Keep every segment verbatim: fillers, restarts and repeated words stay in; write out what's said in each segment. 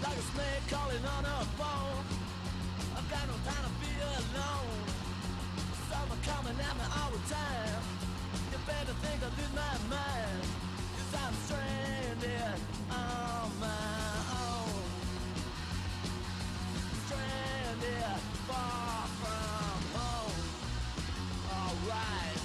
like a snake calling on a phone. I've got no time to be alone. Summer coming at me all the time. You better think I lose my mind. Cause I'm stranded on my own. Stranded far from home. Alright.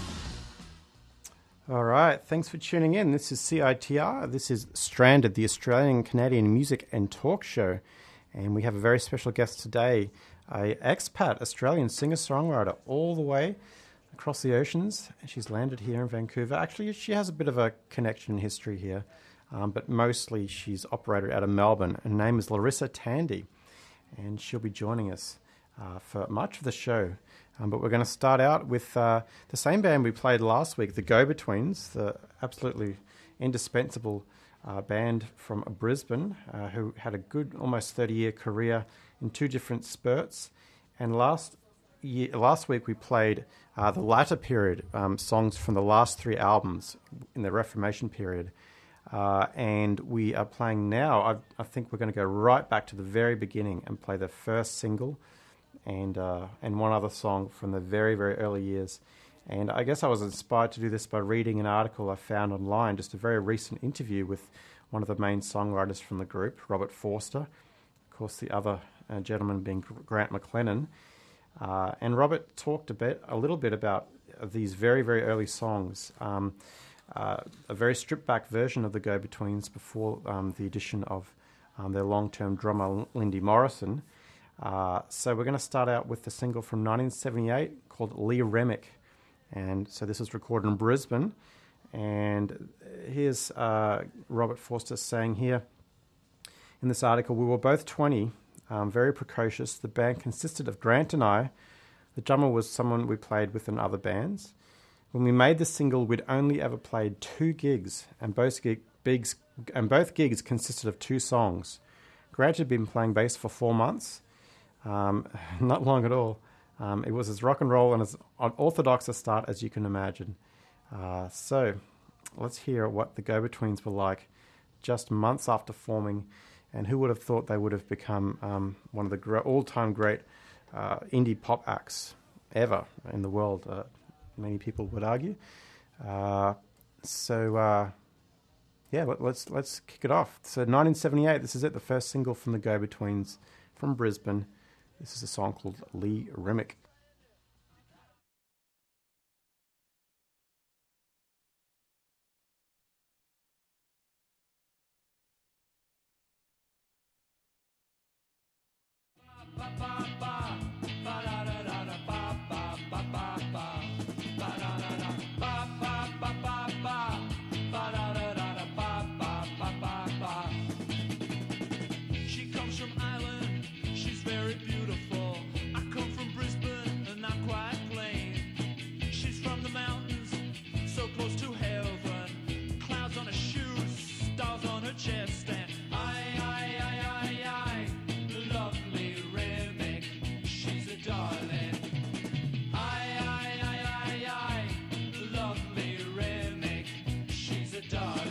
All right, thanks for tuning in. This is C I T R. This is Stranded, the Australian Canadian music and talk show. And we have a very special guest today, a expat Australian singer-songwriter all the way across the oceans. She's landed here in Vancouver. Actually, she has a bit of a connection history here, um, but mostly she's operated out of Melbourne. Her name is Larissa Tandy, and she'll be joining us uh, for much of the show. Um, but we're going to start out with uh, the same band we played last week, the Go-Betweens, the absolutely indispensable uh, band from Brisbane, uh, who had a good almost thirty-year career in two different spurts. And last year, last week we played uh, the latter period, um, songs from the last three albums in the Reformation period. Uh, and we are playing now, I, I think we're going to go right back to the very beginning and play the first single and uh, and one other song from the very, very early years. And I guess I was inspired to do this by reading an article I found online, just a very recent interview with one of the main songwriters from the group, Robert Forster. Of course, the other uh, gentleman being Grant McLennan. Uh, and Robert talked a bit, a little bit about these very, very early songs. Um, uh, a very stripped-back version of the Go-Betweens before um, the addition of um, their long-term drummer, Lindy Morrison. Uh, so we're going to start out with the single from nineteen seventy-eight called Lee Remick. And so this was recorded in Brisbane. And here's uh, Robert Forster saying here in this article, we were both twenty, um, very precocious. The band consisted of Grant and I. The drummer was someone we played with in other bands. When we made the single, we'd only ever played two gigs, and both, gig, bigs, and both gigs consisted of two songs. Grant had been playing bass for four months. Um, not long at all. Um, it was as rock and roll and as orthodox a start as you can imagine. Uh, so let's hear what the Go-Betweens were like just months after forming, and who would have thought they would have become um, one of the gr- all-time great uh, indie pop acts ever in the world, uh, many people would argue. Uh, so uh, yeah, let, let's let's kick it off. So nineteen seventy-eight, this is it, the first single from the Go-Betweens from Brisbane. This is a song called Lee Remick. She comes from Ireland, she's very beautiful. I come from Brisbane and not quite plain. She's from the mountains, so close to heaven. Clouds on her shoes, stars on her chest, and I, I, I, I, I, lovely Remick, she's a darling. I, I, I, I, I, lovely Remick, she's a darling.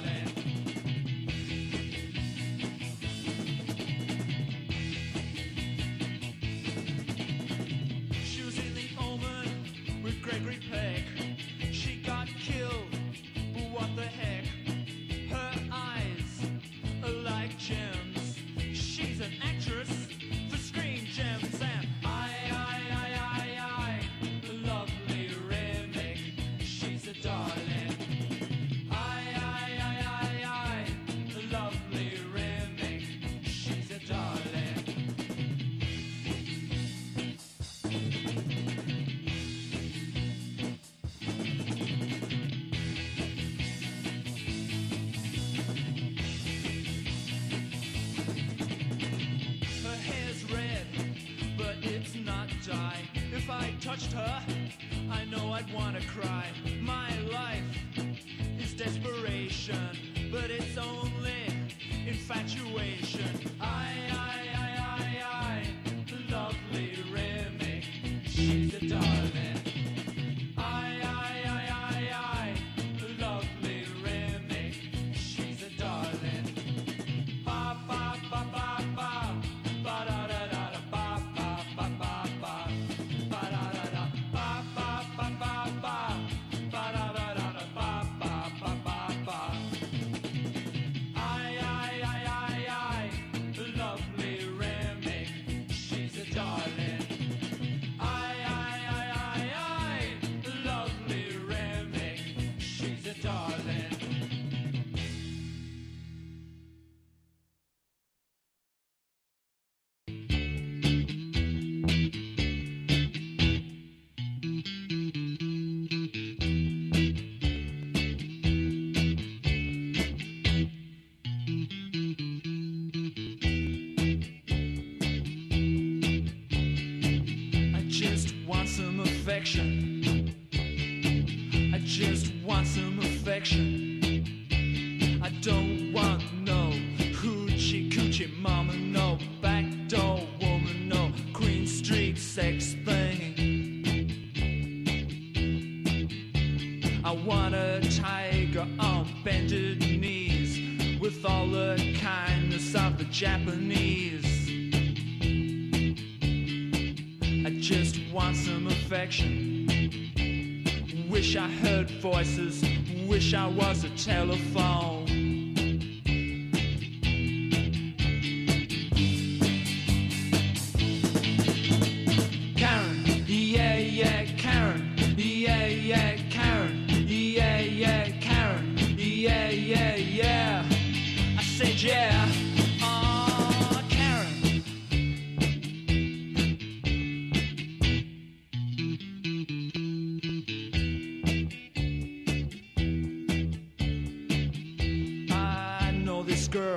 She was in the Omen with Gregory Peck. She got killed, but what the heck? Her eyes are like gems. She's an actress for Screen Gems, and I, I, I, I, I, lovely Remick, she's a darling. I, I, I, I, I, lovely Remick, she's a darling. Her hair's red, but it's not dye. If I touched her, I know I'd wanna cry. My life is desperation, but it's only infatuation. I, I, I, I, I, lovely Remick, she's a darling. I, I, I, I, I, lovely Remick, she's a darling. Ba, ba, ba, ba, ba. bended knees with all the kindness of the Japanese. I just want some affection. Wish I heard voices. Wish I was a telephone. Karen, yeah, yeah, Karen, yeah, yeah, Karen, yeah, yeah, Karen, yeah, yeah, yeah. I said yeah. Oh, Karen. I know this girl,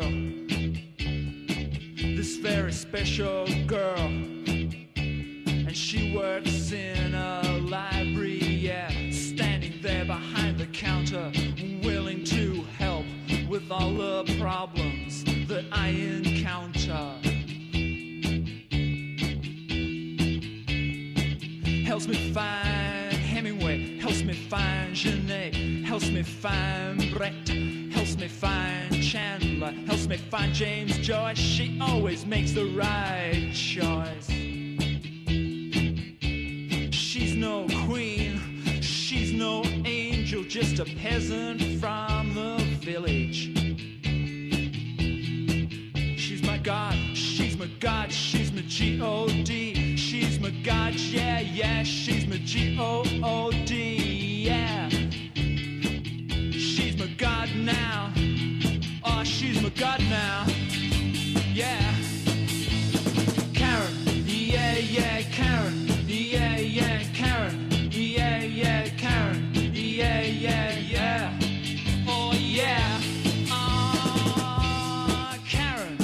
this very special girl, and she works in a library, yeah, standing there behind the counter, willing to help with all the problems that I encounter. Helps me find Hemingway, helps me find Genet, helps me find Brecht, helps me find Chandler, helps me find James Joyce. She always makes the right choice. She's no queen, she's no angel, just a peasant from the village. She's my God, she's my God, she's my G O D. She's my God, yeah, yeah, she's my G O O D, yeah. She's my God now, oh, she's my God now, yeah. Karen, yeah, yeah, Karen, yeah, yeah, Karen, yeah, yeah, Karen, yeah, yeah, yeah, oh, yeah, oh, Karen.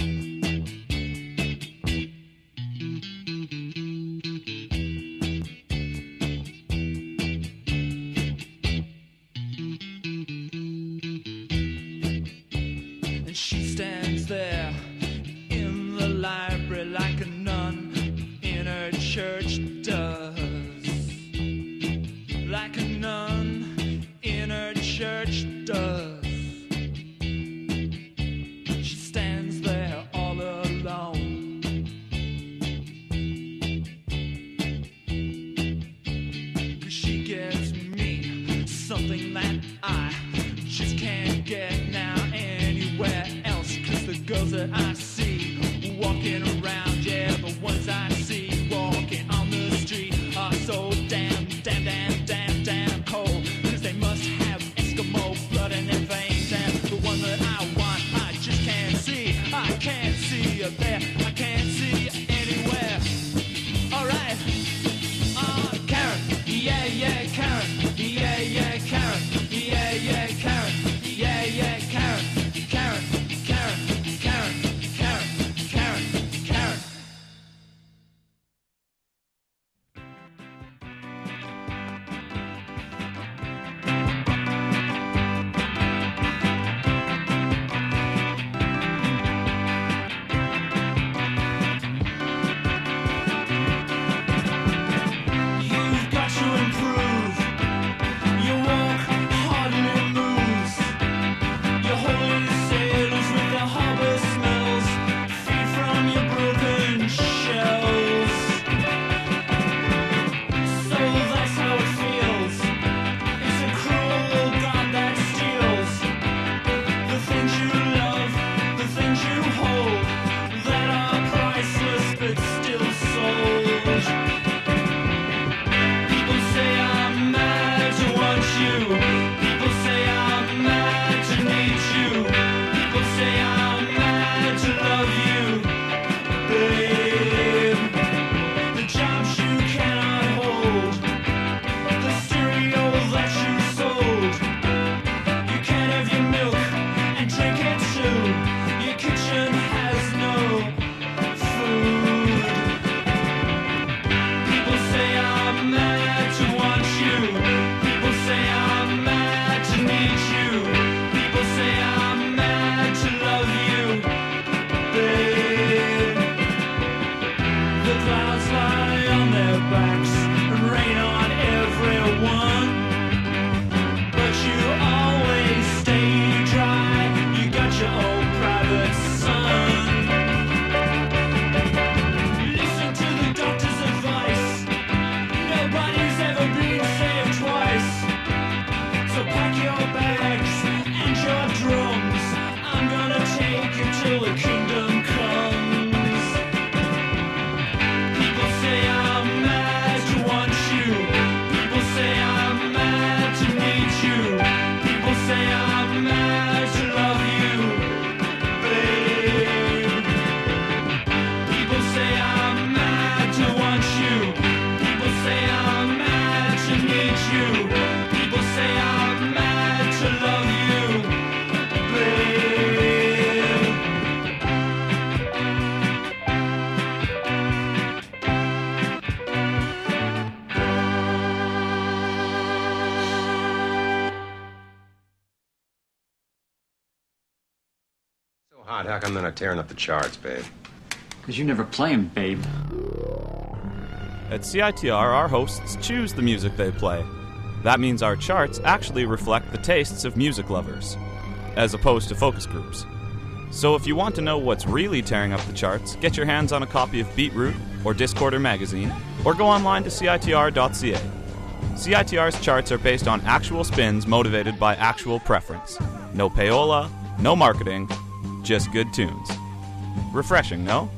And she stands there in the library like a nun in her church does. Like a nun in her church does. She stands there all alone. 'Cause she gives me something that I just can't get now anywhere else. 'Cause the girls that I see walking around, yeah, the ones I see walking on the street are so damn, damn, damn, damn, damn cold. 'Cause they must have Eskimo blood in their veins. And the one that I want, I just can't see. I can't see her there, I can't see her anywhere. Alright, uh, Karen, yeah, yeah, Karen, yeah, yeah, Karen, yeah, yeah, Karen, yeah, yeah, Karen, Karen, Karen, Karen, Karen, Karen, Karen. Hot, how come they're not tearing up the charts, babe? Because you never play 'em, babe. At C I T R, our hosts choose the music they play. That means our charts actually reflect the tastes of music lovers, as opposed to focus groups. So if you want to know what's really tearing up the charts, get your hands on a copy of Beatroot or Discorder magazine, or go online to C I T R dot C A. C I T R's charts are based on actual spins motivated by actual preference. No payola, no marketing, just good tunes. Refreshing, no?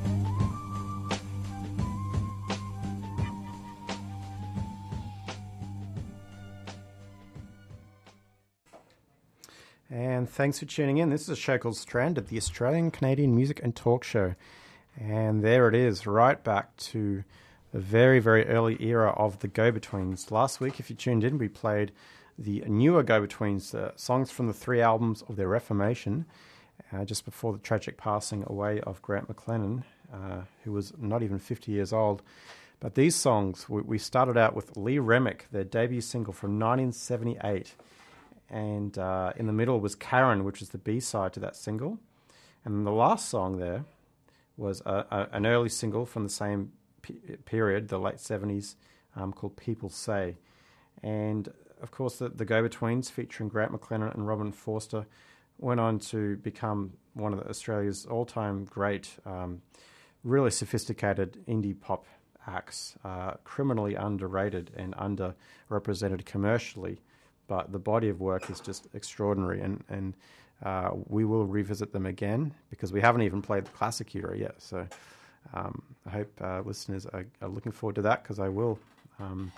And thanks for tuning in. This is a show called Stranded, the Australian Canadian Music and Talk Show. And there it is, right back to the very, very early era of the Go-Betweens. Last week, if you tuned in, we played the newer Go-Betweens, uh, songs from the three albums of their reformation, uh, just before the tragic passing away of Grant McLennan, uh, who was not even fifty years old. But these songs, we, we started out with Lee Remick, their debut single from nineteen seventy-eight. And uh, in the middle was Karen, which is the B-side to that single. And the last song there was a, a, an early single from the same p- period, the late seventies, um, called People Say. And, of course, the, the Go-Betweens, featuring Grant McLennan and Robin Forster, went on to become one of the Australia's all-time great, um, really sophisticated indie pop acts, uh, criminally underrated and underrepresented commercially. But the body of work is just extraordinary, and, and uh, we will revisit them again because we haven't even played the classic era yet. So um, I hope uh, listeners are, are looking forward to that, because I will. Um,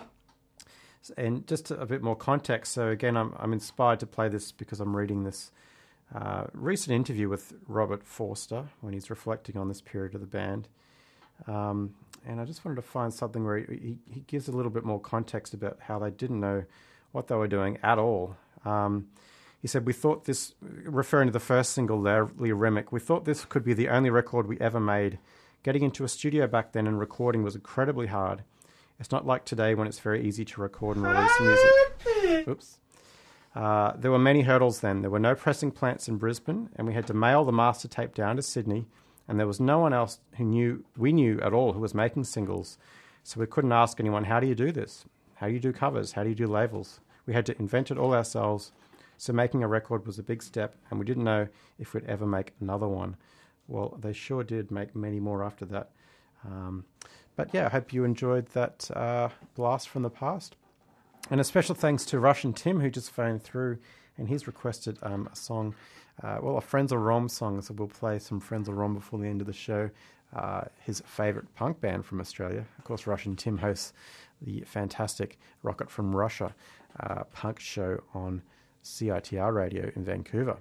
and just a bit more context. So again, I'm, I'm inspired to play this because I'm reading this uh, recent interview with Robert Forster when he's reflecting on this period of the band. Um, and I just wanted to find something where he, he gives a little bit more context about how they didn't know what they were doing at all. Um, he said, we thought this, referring to the first single there, Lee Remick, we thought this could be the only record we ever made. Getting into a studio back then and recording was incredibly hard. It's not like today when it's very easy to record and release music. Oops. Uh, there were many hurdles then. There were no pressing plants in Brisbane, and we had to mail the master tape down to Sydney, and there was no one else who knew, we knew at all, who was making singles. So we couldn't ask anyone, how do you do this? How do you do covers? How do you do labels? We had to invent it all ourselves. So making a record was a big step, and we didn't know if we'd ever make another one. Well, they sure did make many more after that. Um, but yeah, I hope you enjoyed that uh, blast from the past. And a special thanks to Russian Tim, who just phoned through, and he's requested um, a song, uh, well, a Friends of Rom song. So we'll play some Friends of Rom before the end of the show. Uh, his favourite punk band from Australia. Of course, Russian Tim hosts the fantastic Rocket from Russia uh, punk show on C I T R Radio in Vancouver.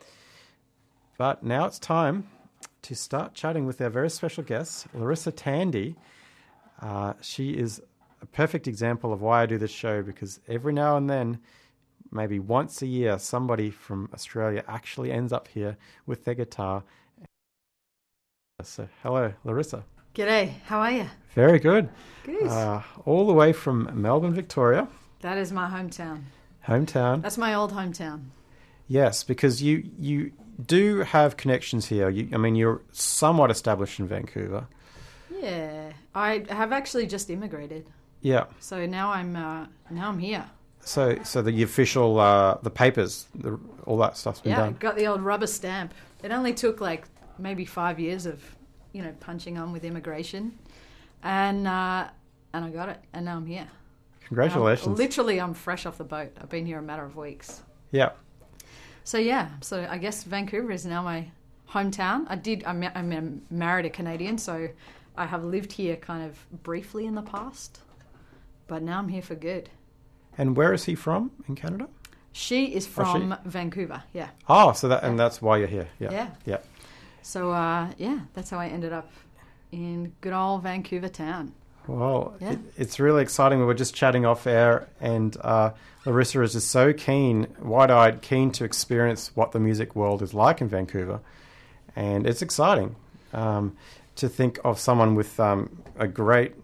But now it's time to start chatting with our very special guest, Larissa Tandy. Uh, she is a perfect example of why I do this show, because every now and then, maybe once a year, somebody from Australia actually ends up here with their guitar. So, hello, Larissa. G'day, how are you? Very good. Good. Uh, all the way from Melbourne, Victoria. That is my hometown. Hometown. That's my old hometown. Yes, because you you do have connections here. You, I mean, you're somewhat established in Vancouver. Yeah, I have actually just immigrated. Yeah. So now I'm uh, now I'm here. So so the official uh, the papers, the, all that stuff's been yeah, done. Yeah, got the old rubber stamp. It only took like maybe five years of you know punching on with immigration, and uh, and I got it, and now I'm here. Congratulations. I'm, literally, I'm fresh off the boat. I've been here a matter of weeks. Yeah. So, yeah. So, I guess Vancouver is now my hometown. I did, I'm, I'm married a Canadian, so I have lived here kind of briefly in the past. But now I'm here for good. And where is he from in Canada? She is from oh, she? Vancouver, yeah. Oh, so that, yeah. and that's why you're here. Yeah. Yeah. Yeah. So, uh, yeah, that's how I ended up in good old Vancouver town. Well, yeah. it, it's really exciting. We were just chatting off air, and uh, Larissa is just so keen, wide-eyed, keen to experience what the music world is like in Vancouver. And it's exciting um, to think of someone with um, a great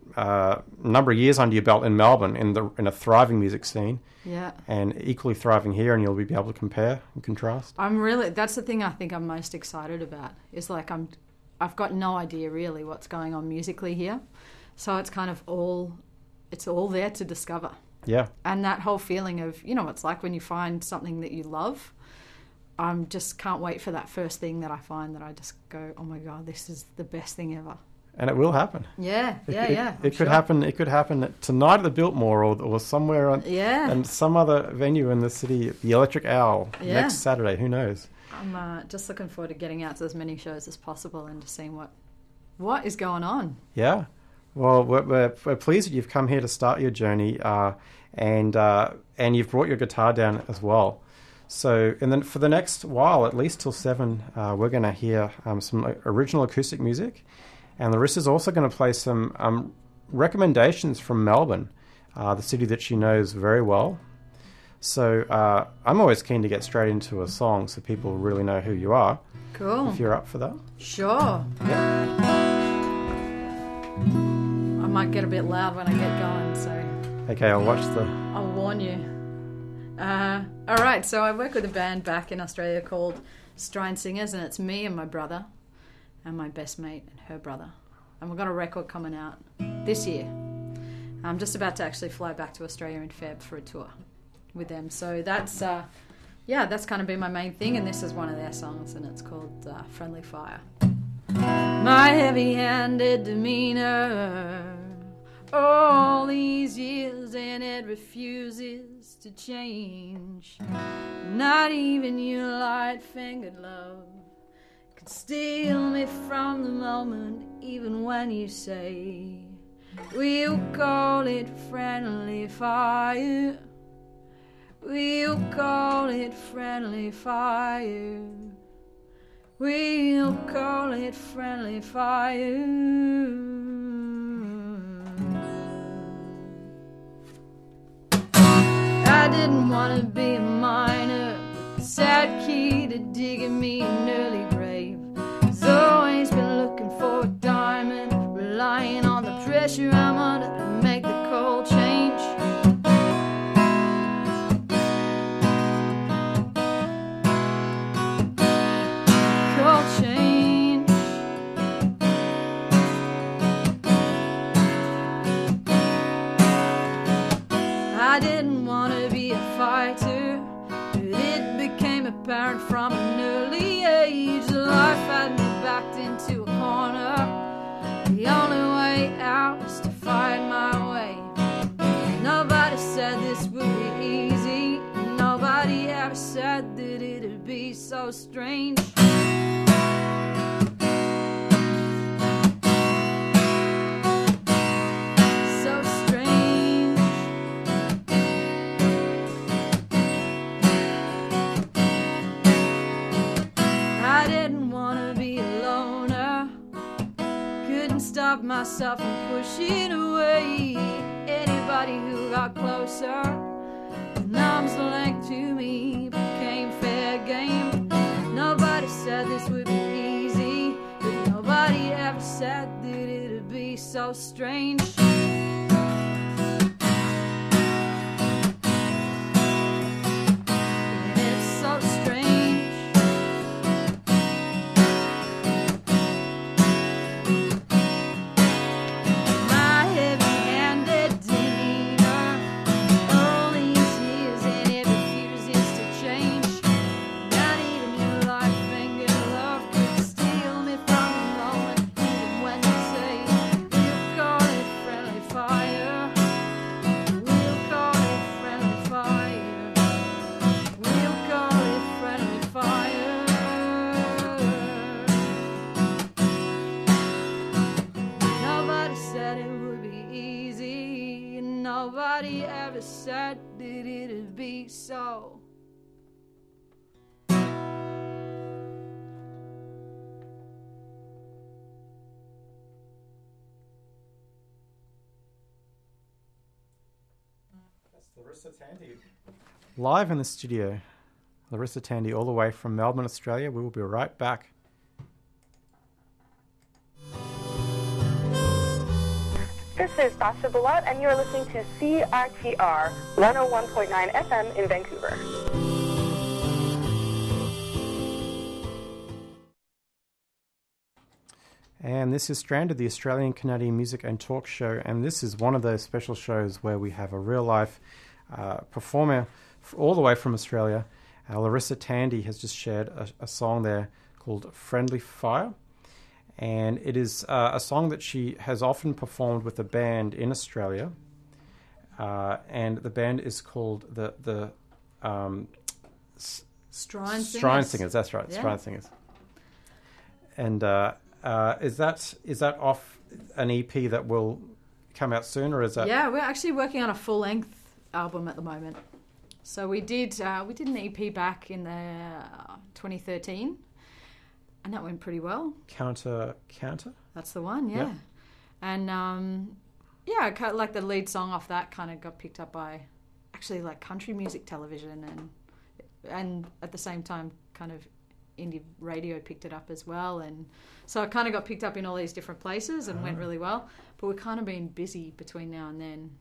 uh, number of years under your belt in Melbourne in the in a thriving music scene, Yeah. and equally thriving here, and you'll be able to compare and contrast. I'm really, that's the thing I think I'm most excited about, is like I'm, I've got no idea really what's going on musically here. So it's kind of all, it's all there to discover. Yeah. And that whole feeling of, you know, it's like when you find something that you love, I'm just can't wait for that first thing that I find that I just go, oh my God, this is the best thing ever. And it will happen. Yeah, yeah, it, yeah. It, I'm it could sure. happen. It could happen tonight at the Biltmore, or or somewhere on, Yeah. and some other venue in the city, the Electric Owl, Yeah. next Saturday. Who knows? I'm uh, just looking forward to getting out to as many shows as possible and to seeing what what is going on. Yeah. Well, we're, we're, we're pleased that you've come here to start your journey, uh, and uh, and you've brought your guitar down as well. So, and then for the next while, at least till seven, uh, we're going to hear um, some original acoustic music, and Larissa's also going to play some um, recommendations from Melbourne, uh, the city that she knows very well. So, uh, I'm always keen to get straight into a song so people really know who you are. Cool. If you're up for that. Sure. I might get a bit loud when I get going, so Okay, I'll watch the. I'll warn you. Uh, all right, so I work with a band back in Australia called Strine Singers, and it's me and my brother and my best mate and her brother. And we've got a record coming out this year. I'm just about to actually fly back to Australia in Feb for a tour with them. So that's, uh, yeah, that's kind of been my main thing, and this is one of their songs, and it's called uh, Friendly Fire. My heavy-handed demeanor, all these years, and it refuses to change. Not even your light-fingered love could steal me from the moment, even when you say we'll call it friendly fire. We'll call it friendly fire. We'll call it friendly fire. I didn't want to be a miner, sad key to digging me an early grave. He's always been looking for a diamond, relying on the pressure I'm under to make the cold change. Change. I didn't want to be a fighter, but it became apparent from an early age that life had me backed into a corner. The only way out was to fight my way. Nobody said this would be easy. Nobody ever said that it'd be so strange. Stop myself from pushing away anybody who got closer. An arm's length to me became fair game. Nobody said this would be easy, but nobody ever said that it'd be so strange. Nobody ever said that it'd be so. That's Larissa Tandy. Live in the studio. Larissa Tandy all the way from Melbourne, Australia. We will be right back. This is Sasha Balat, and you're listening to C I T R one oh one point nine F M in Vancouver. And this is Stranded, the Australian Canadian Music and Talk Show, and this is one of those special shows where we have a real-life uh, performer f- all the way from Australia. Uh, Larissa Tandy has just shared a, a song there called Friendly Fire, and it is uh, a song that she has often performed with a band in Australia, uh, and the band is called the the um, S- Strine Singers. Strine Singers. That's right, Yeah. Strine Singers. And uh, uh, is that is that off an E P that will come out soon, or is that? Yeah, we're actually working on a full length album at the moment. So we did uh, we did an E P back in the uh, twenty thirteen, and that went pretty well. Counter Counter. That's the one, yeah. Yeah. And um, yeah, kind of like the lead song off that kind of got picked up by actually like country music television, and and at the same time kind of indie radio picked it up as well, and so it kind of got picked up in all these different places and went really well. But we've kind of been busy between now and then,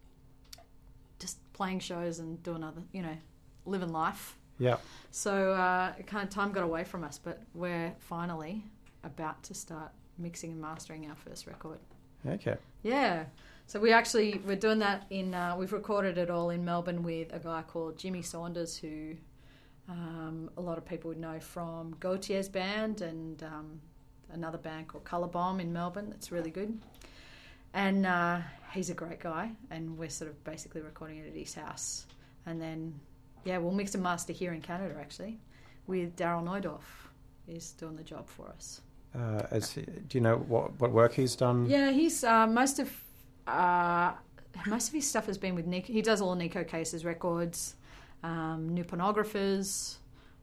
just playing shows and doing other, you know, living life. Yeah. So uh, it kind of time got away from us, but we're finally about to start mixing and mastering our first record. Okay. Yeah. So we actually, we're doing that in, uh, we've recorded it all in Melbourne with a guy called Jimmy Saunders, who um, a lot of people would know from Gautier's band and um, another band called Colour Bomb in Melbourne that's really good. And uh, he's a great guy, and we're sort of basically recording it at his house. And then, yeah, we'll mix and master here in Canada, actually, with Daryl Neudorf is doing the job for us. Uh, as he, do you know what what work he's done? Yeah, he's uh, most of uh, most of his stuff has been with Nick. He does all Nico Case's records, um, New Pornographers,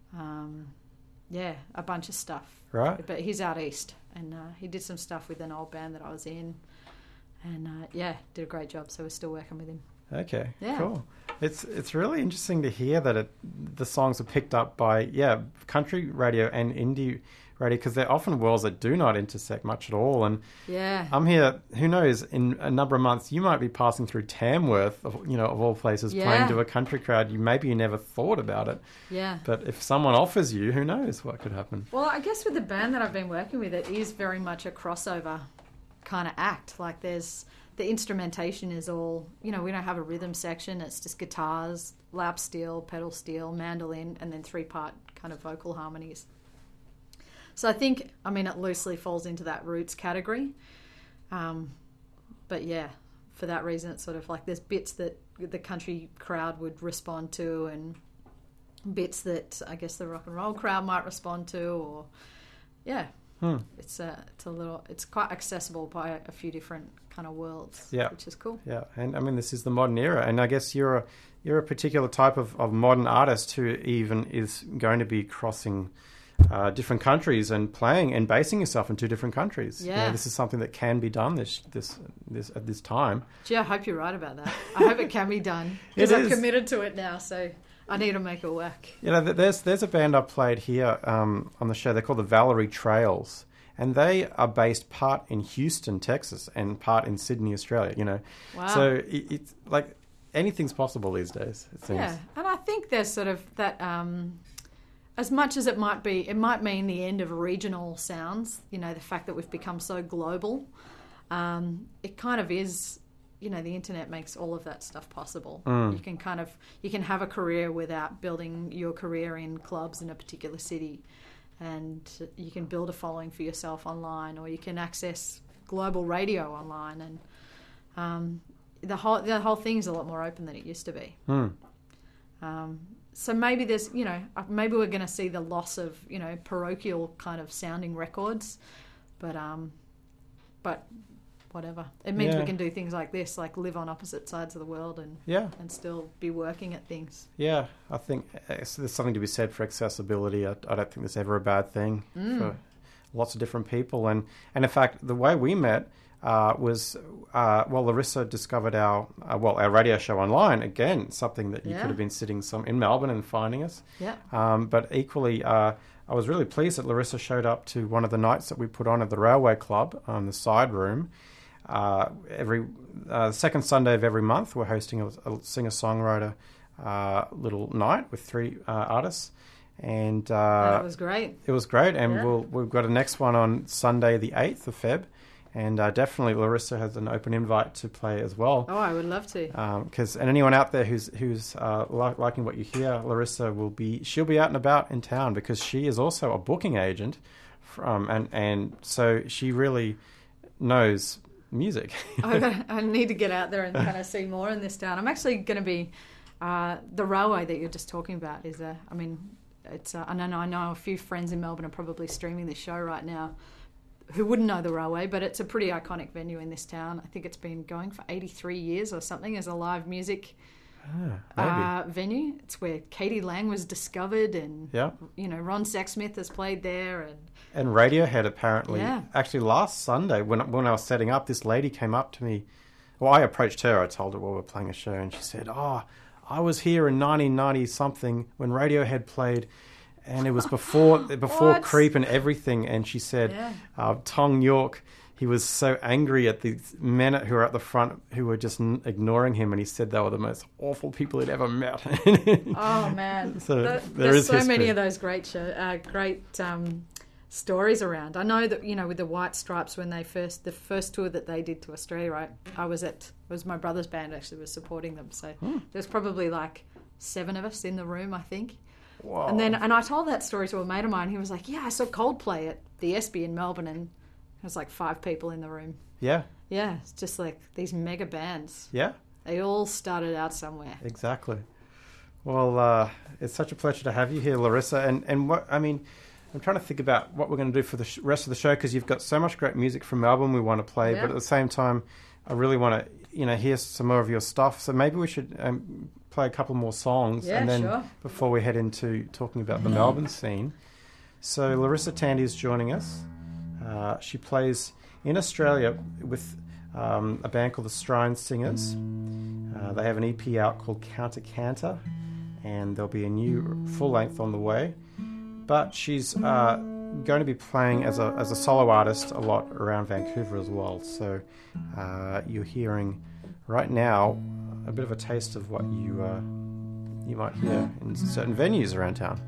um, yeah, a bunch of stuff. Right. But he's out east, and uh, he did some stuff with an old band that I was in, and uh, yeah, did a great job. So we're still working with him. Okay. Yeah. Cool. It's it's really interesting to hear that it the songs are picked up by yeah country radio and indie radio, because they're often worlds that do not intersect much at all. And Yeah. I'm here. Who knows? In a number of months, you might be passing through Tamworth, of, you know, of all places, Yeah. playing to a country crowd. You maybe you never thought about it, Yeah. but if someone offers you, who knows what could happen? Well, I guess with the band that I've been working with, it is very much a crossover kind of act. Like there's the instrumentation is all, you know, we don't have a rhythm section. It's just guitars, lap steel, pedal steel, mandolin, and then three part kind of vocal harmonies. So I think, I mean, it loosely falls into that roots category. Um, but yeah, for that reason, it's sort of like there's bits that the country crowd would respond to, and bits that I guess the rock and roll crowd might respond to, or yeah, Hmm. it's a it's a little it's quite accessible by a few different kind of worlds, Yeah. which is cool. Yeah, and I mean, this is the modern era, and I guess you're a you're a particular type of, of modern artist who even is going to be crossing uh, different countries and playing and basing yourself in two different countries. You know, Yeah. this is something that can be done this this this at this time. Gee, I hope you're right about that. I hope it can be done because It I'm is. committed to it now, so I need to make it work. You know, th- there's there's a band I played here um, on the show. They're called the Valerie Trails, and they are based part in Houston, Texas, and part in Sydney, Australia. You know, Wow. so it, it's like anything's possible these days. It seems. Yeah, and I think there's sort of that, um, as much as it might be, it might mean the end of regional sounds, you know, the fact that we've become so global, um, it kind of is, you know, the internet makes all of that stuff possible. Mm. You can kind of, you can have a career without building your career in clubs in a particular city, and you can build a following for yourself online, or you can access global radio online, and um, the whole the whole thing's a lot more open than it used to be. Hmm. Um, so maybe there's, you know, maybe we're going to see the loss of, you know, parochial kind of sounding records, but um, but whatever. It means Yeah. we can do things like this, like live on opposite sides of the world and Yeah. and still be working at things. Yeah, I think uh, so there's something to be said for accessibility. I, I don't think there's ever a bad thing Mm. for lots of different people. And, and in fact, the way we met uh, was, uh, well, Larissa discovered our, uh, well, our radio show online. Again, something that you Yeah. could have been sitting some in Melbourne and finding us. Yeah. Um, but equally, uh, I was really pleased that Larissa showed up to one of the nights that we put on at the Railway Club, um, the side room. uh, every uh, second Sunday of every month, we're hosting a, a singer-songwriter uh, little night with three uh, artists. And uh, That was great. It was great, and Yeah. we'll, we've got a next one on Sunday, the eighth of Feb, and uh, definitely Larissa has an open invite to play as well. Oh, I would love to. Because and anyone out there who's who's uh, li- liking what you hear, Larissa will be she'll be out and about in town because she is also a booking agent, from and and so she really knows music. I, gotta- I need to get out there and kind of see more in this town. I'm actually going to be uh, the railway that you're just talking about. Is a, I mean, it's. Uh, I know I know a few friends in Melbourne are probably streaming this show right now, who wouldn't know the railway, but it's a pretty iconic venue in this town. I think it's been going for eighty-three years or something as a live music Ah, uh, venue. It's where Katie Lang was discovered, and Yeah. you know Ron Sexsmith has played there, and And Radiohead apparently, Yeah. actually last Sunday when when I was setting up, this lady came up to me. Well, I approached her. I told her, well, we're playing a show, and she said, "Oh, I was here in nineteen ninety something when Radiohead played." And it was before before What? Creep and everything. And she said, Yeah. uh, Tong York, he was so angry at the men who were at the front who were just n- ignoring him. And he said they were the most awful people he'd ever met. oh man, So The- there there's is so many history. of those great show, uh, great um, stories around. I know that you know with the White Stripes when they first the first tour that they did to Australia, right? I was at it was my brother's band actually was supporting them, so Hmm. there's probably like seven of us in the room, I think. Whoa. And then and I told that story to a mate of mine. He was like, "Yeah, I saw Coldplay at the Espy in Melbourne, and there was like five people in the room." Yeah, Yeah, it's just like these mega bands. yeah, They all started out somewhere. exactly. Well, uh, it's such a pleasure to have you here, Larissa. And, and what, I mean, I'm trying to think about what we're going to do for the sh- rest of the show because you've got so much great music from Melbourne we want to play, Yeah. but at the same time, I really want to, you know, hear some more of your stuff. So maybe we should um, play a couple more songs, Yeah, and then sure. before we head into talking about the Melbourne scene. So Larissa Tandy is joining us. Uh, she plays in Australia with um, a band called the Strine Singers. Uh, they have an E P out called Counter Canter, and there'll be a new full length on the way. But she's uh, going to be playing as a as a solo artist a lot around Vancouver as well. So uh, you're hearing right now a bit of a taste of what you uh, you might hear in certain venues around town.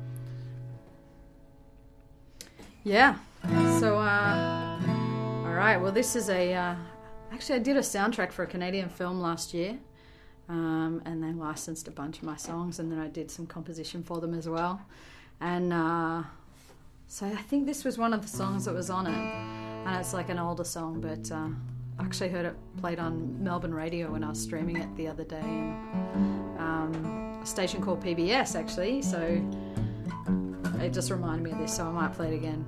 Yeah. So, uh, all right. Well, this is a. Uh, actually, I did a soundtrack for a Canadian film last year, um, and then licensed a bunch of my songs, and then I did some composition for them as well. And uh, so I think this was one of the songs that was on it, and it's like an older song, but uh, I actually heard it played on Melbourne radio when I was streaming it the other day, and um, a station called P B S actually. So it just reminded me of this, so I might play it again.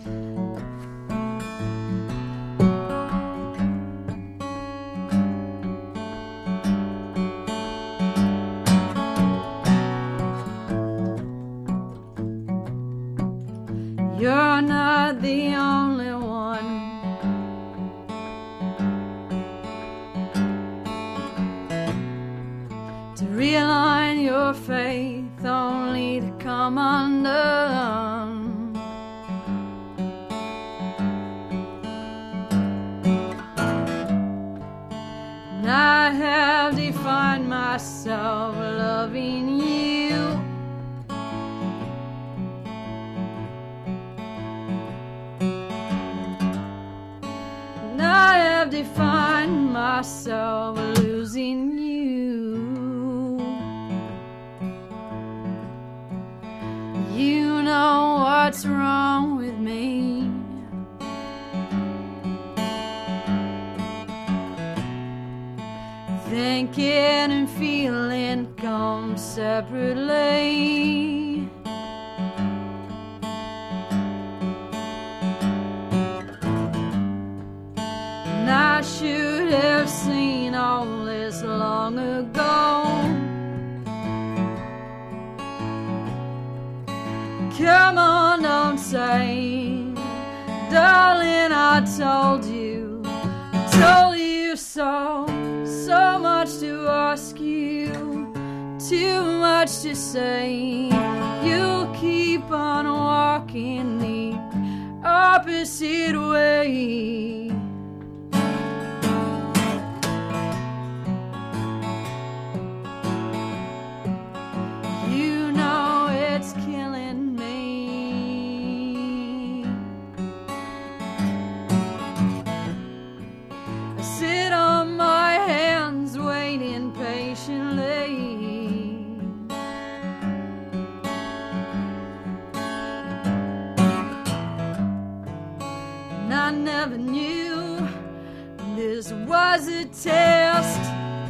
You're not the only one. To realign your faith only to come undone. And I have defined myself loving you. And I have defined myself losing you. You know what's wrong with me. Thinking and feeling come separately. And I should have seen all this long ago. Come on, don't say, darling, I told you, told you so. So much to ask you, too much to say. You'll keep on walking the opposite way. and I never knew this was a test.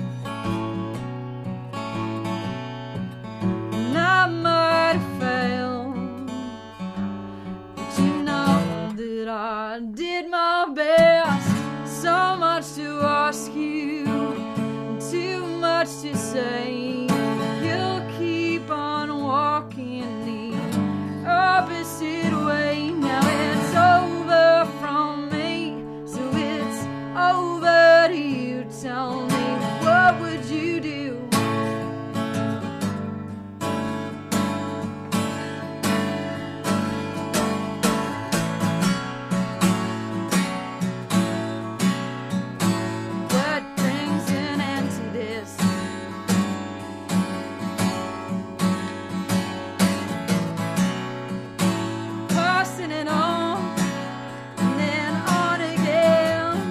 And I might have failed, but you know that I did my best. So much to ask you, too much to say. You'll keep on walking the opposite way. Now it's over from me, so it's over to you. Tell me, what would you do? What brings an end to this? Passing it on and then on again.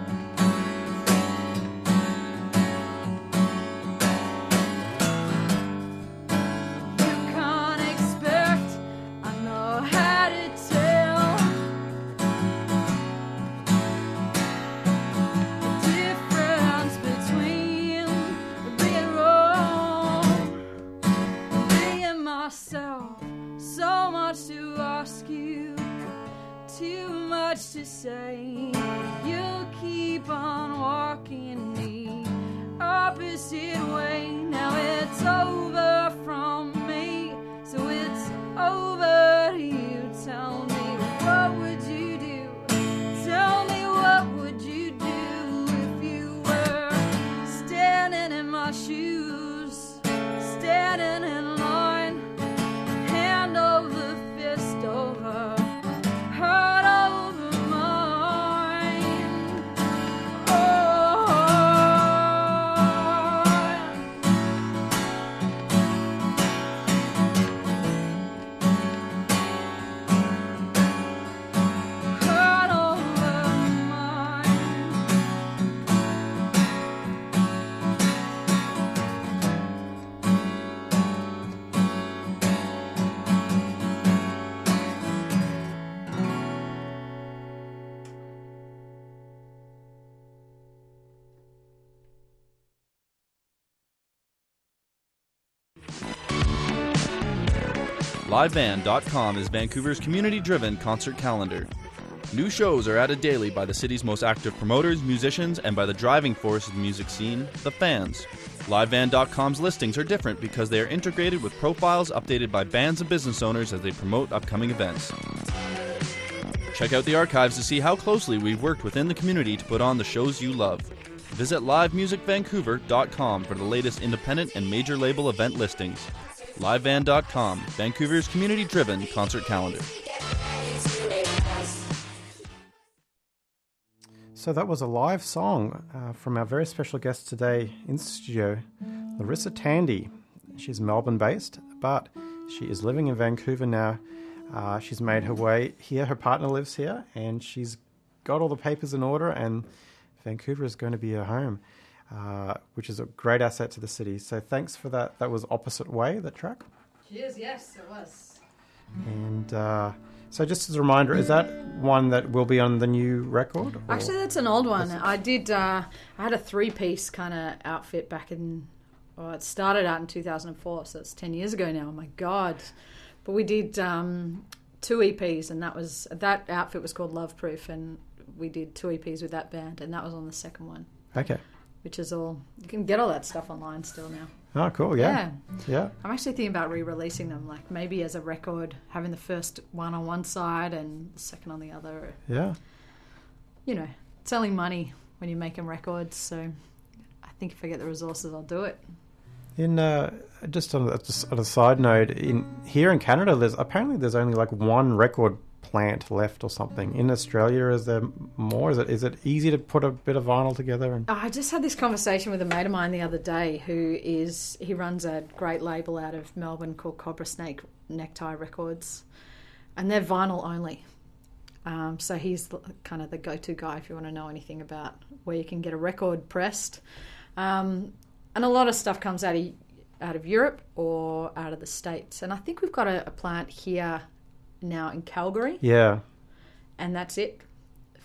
You can't expect, I know how to tell the difference between being wrong and being myself. So much to ask you, too much to say. You'll keep on walking the opposite way. Now it's over from me, so it's over to you. Tell me, what would you do? Tell me, what would you do if you were standing in my shoes, standing in line, hand over fist over, heart over mine. Oh, heart over mine. live band dot com is Vancouver's community-driven concert calendar. New shows are added daily by the city's most active promoters, musicians, and by the driving force of the music scene, the fans. live band dot com's listings are different because they are integrated with profiles updated by bands and business owners as they promote upcoming events. Check out the archives to see how closely we've worked within the community to put on the shows you love. Visit live music vancouver dot com for the latest independent and major label event listings. live band dot com, Vancouver's community-driven concert calendar. So that was a live song uh, from our very special guest today in the studio, Larissa Tandy. She's Melbourne-based, but she is living in Vancouver now. Uh, she's made her way here. Her partner lives here, and she's got all the papers in order, and Vancouver is going to be her home, uh, which is a great asset to the city. So thanks for that. That was Opposite Way, that track. Cheers, yes, it was. And uh, so just as a reminder, is that one that will be on the new record? or- Actually, that's an old one. I did. Uh, I had a three-piece kind of outfit back in. Well, it started out in two thousand four, so it's ten years ago now. Oh my god! But we did um, two E Ps, and that was that outfit was called Love Proof, and we did two E Ps with that band, and that was on the second one. Okay. Which is all you can get all that stuff online still now. Oh, cool. Yeah. Yeah. I'm actually thinking about re-releasing them, like maybe as a record, having the first one on one side and the second on the other. Yeah. You know, it's only money when you're making records, so I think if I get the resources, I'll do it. In uh, just on a, just on a side note, in here in Canada, there's apparently there's only like one record plant left or something. In Australia, is there more? Is it is it easy to put a bit of vinyl together? And I just had this conversation with a mate of mine the other day who is, he runs a great label out of Melbourne called Cobra Snake Necktie Records, and they're vinyl only. Um, so he's kind of the go-to guy if you want to know anything about where you can get a record pressed. Um, and a lot of stuff comes out of, out of Europe or out of the States. And I think we've got a, a plant here now in Calgary. yeah, And that's it.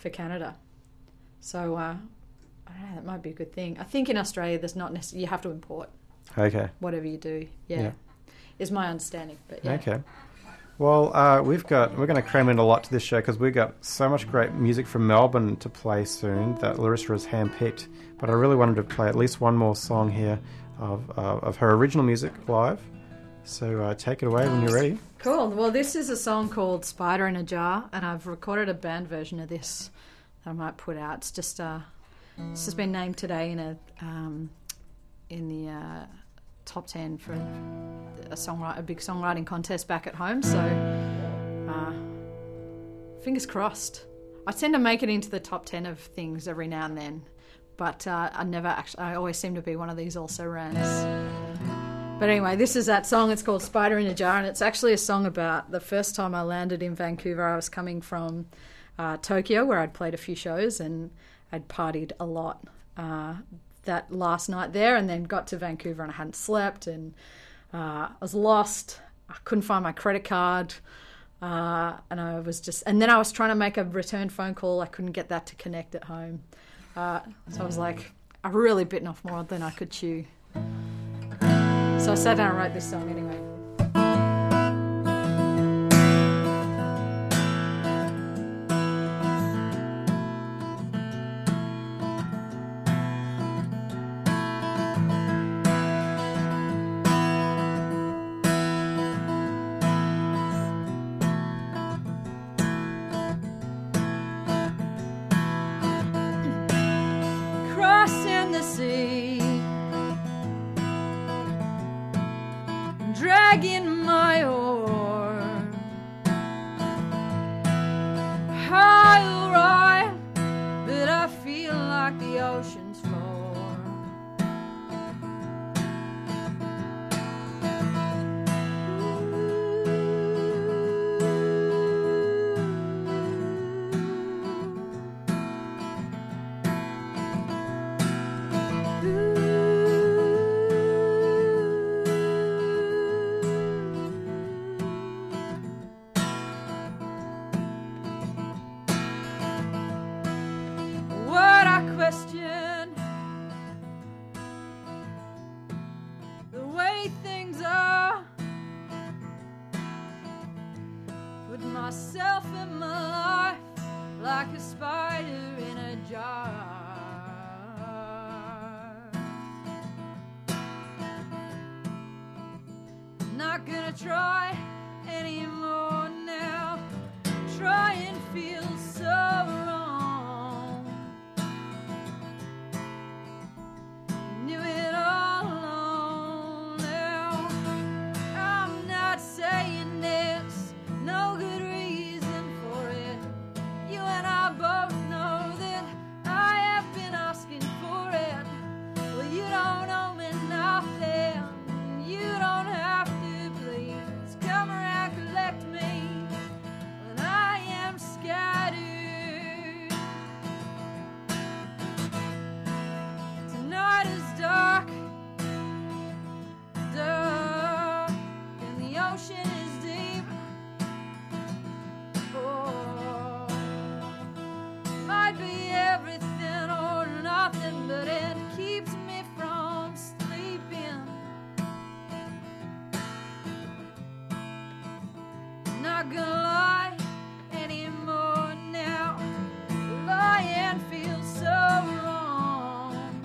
for Canada. So uh, I don't know, that might be a good thing. I think in Australia there's not necessarily, you have to import Okay. whatever you do. Yeah, Yeah. is my understanding. But yeah. Okay. Well, uh, we've got we're going to cram in a lot to this show because we've got so much great music from Melbourne to play soon that Larissa has handpicked. But I really wanted to play at least one more song here of uh, of her original music live. So uh, take it away when you're ready. Cool. Well, this is a song called Spider in a Jar, and I've recorded a band version of this that I might put out. It's just uh, it's just been named today in a um, in the uh, top ten for a songwriter, a big songwriting contest back at home. So uh, fingers crossed. I tend to make it into the top ten of things every now and then, but uh, I never actually. I always seem to be one of these also rans. But anyway, this is that song. It's called Spider in a Jar, and it's actually a song about the first time I landed in Vancouver. I was coming from uh, Tokyo, where I'd played a few shows and I'd partied a lot uh, that last night there, and then got to Vancouver and I hadn't slept, and uh, I was lost. I couldn't find my credit card, uh, and I was just... And then I was trying to make a return phone call. I couldn't get that to connect at home. Uh, so I was like, I really bitten off more than I could chew. So I sat down and wrote this song anyway. Crossing the sea, dragging my oar, I'll ride, but I feel like the ocean's floor. What I question, the way things are, put myself in my life like a spider in a jar. Not gonna try anymore now, try and feel so wrong. Knew it all along now. I'm not saying there's no good reason for it. You and I both know that I have been asking for it. Well, you don't owe me nothing. You don't have to, please come around, collect me when I am scattered. Tonight is dark, dark, and the ocean is deep. Oh, might be everything or nothing, but it keeps me from sleeping. Not gonna lie anymore now, lie and feel so wrong.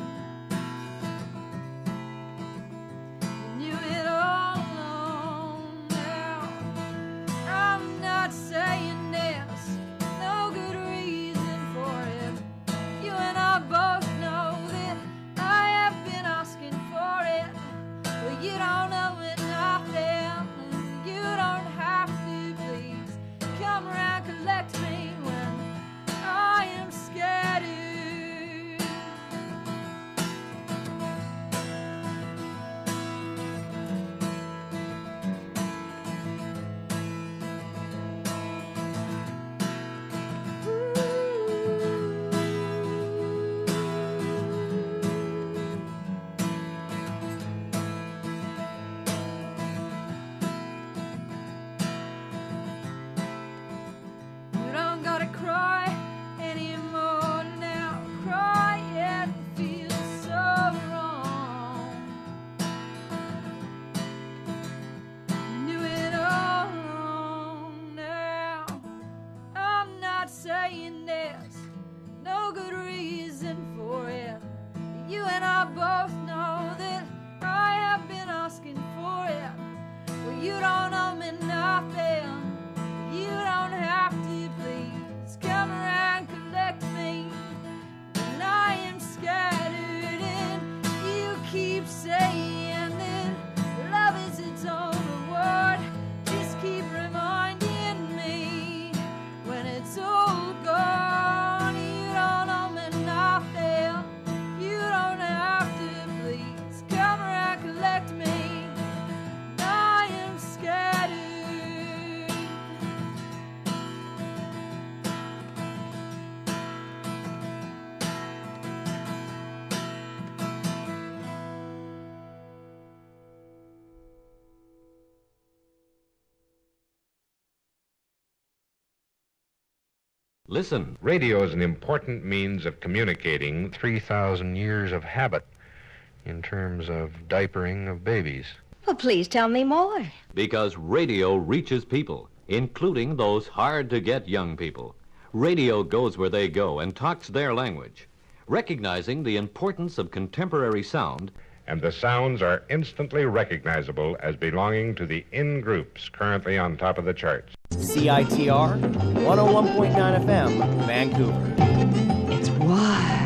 Knew it all along now. I'm not saying there's no good reason for it. You and I both know that I have been asking for it. Well, you don't owe it nothing. You don't have to, please come around, collect me when I am scattered. But saying there's no good reason for it. You and I both know that I have been asking for it. Well, you don't owe me nothing. You don't have to, please come around, collect me. And I am scattered and you keep saying that love is its own reward. Just keep reminding me when it's all gone. You don't owe me nothing. You don't have to, please come around, collect me. I am scattered. Listen, radio is an important means of communicating three thousand years of habit in terms of diapering of babies. Well, please tell me more. Because radio reaches people, including those hard-to-get young people. Radio goes where they go and talks their language, recognizing the importance of contemporary sound. And the sounds are instantly recognizable as belonging to the in-groups currently on top of the charts. C I T R, one oh one point nine F M, Vancouver. It's wild.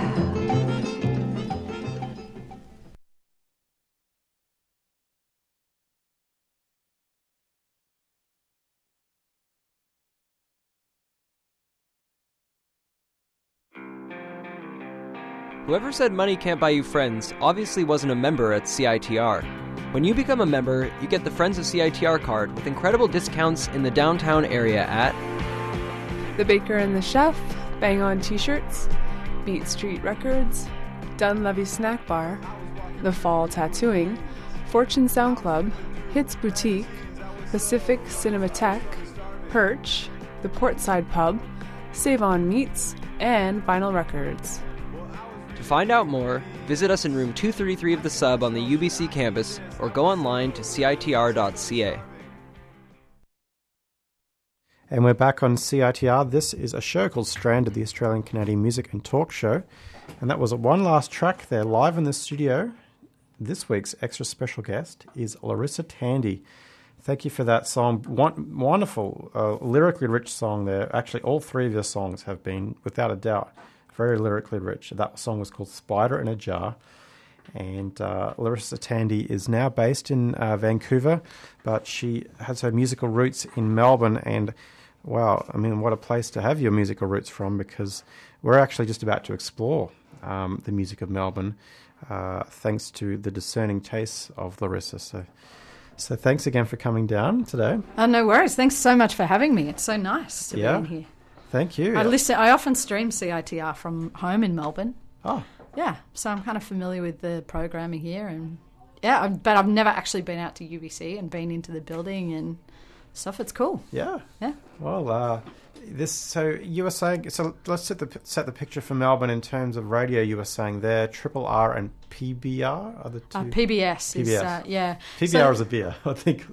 Whoever said money can't buy you friends obviously wasn't a member at C I T R. When you become a member, you get the Friends of C I T R card with incredible discounts in the downtown area at The Baker and the Chef, Bang On T-shirts, Beat Street Records, Dunleavy Snack Bar, The Fall Tattooing, Fortune Sound Club, Hits Boutique, Pacific Cinematheque, Perch, The Portside Pub, Save On Meats, and Vinyl Records. To find out more, visit us in room two thirty-three of the Sub on the U B C campus or go online to C I T R dot C A. And we're back on C I T R. This is a show called Stranded, the Australian Canadian Music and Talk Show. And that was one last track there live in the studio. This week's extra special guest is Larissa Tandy. Thank you for that song. Wonderful, uh, lyrically rich song there. Actually, all three of your songs have been, without a doubt, very lyrically rich. That song was called Spider in a Jar. And uh, Larissa Tandy is now based in uh, Vancouver, but she has her musical roots in Melbourne. And, wow, I mean, what a place to have your musical roots from, because we're actually just about to explore um, the music of Melbourne, uh, thanks to the discerning tastes of Larissa. So, so thanks again for coming down today. Oh, no worries. Thanks so much for having me. It's so nice to yeah. be in here. Thank you. I listen. I often stream C I T R from home in Melbourne. Oh, yeah. So I'm kind of familiar with the programming here, and yeah, but I've never actually been out to U B C and been into the building and stuff. It's cool. Yeah. Yeah. Well, uh, this. So you were saying. So let's set the set the picture for Melbourne in terms of radio. You were saying there, Triple R and P B R are the two. Uh, P B S, P B S is uh, yeah. P B R so, is a beer, I think.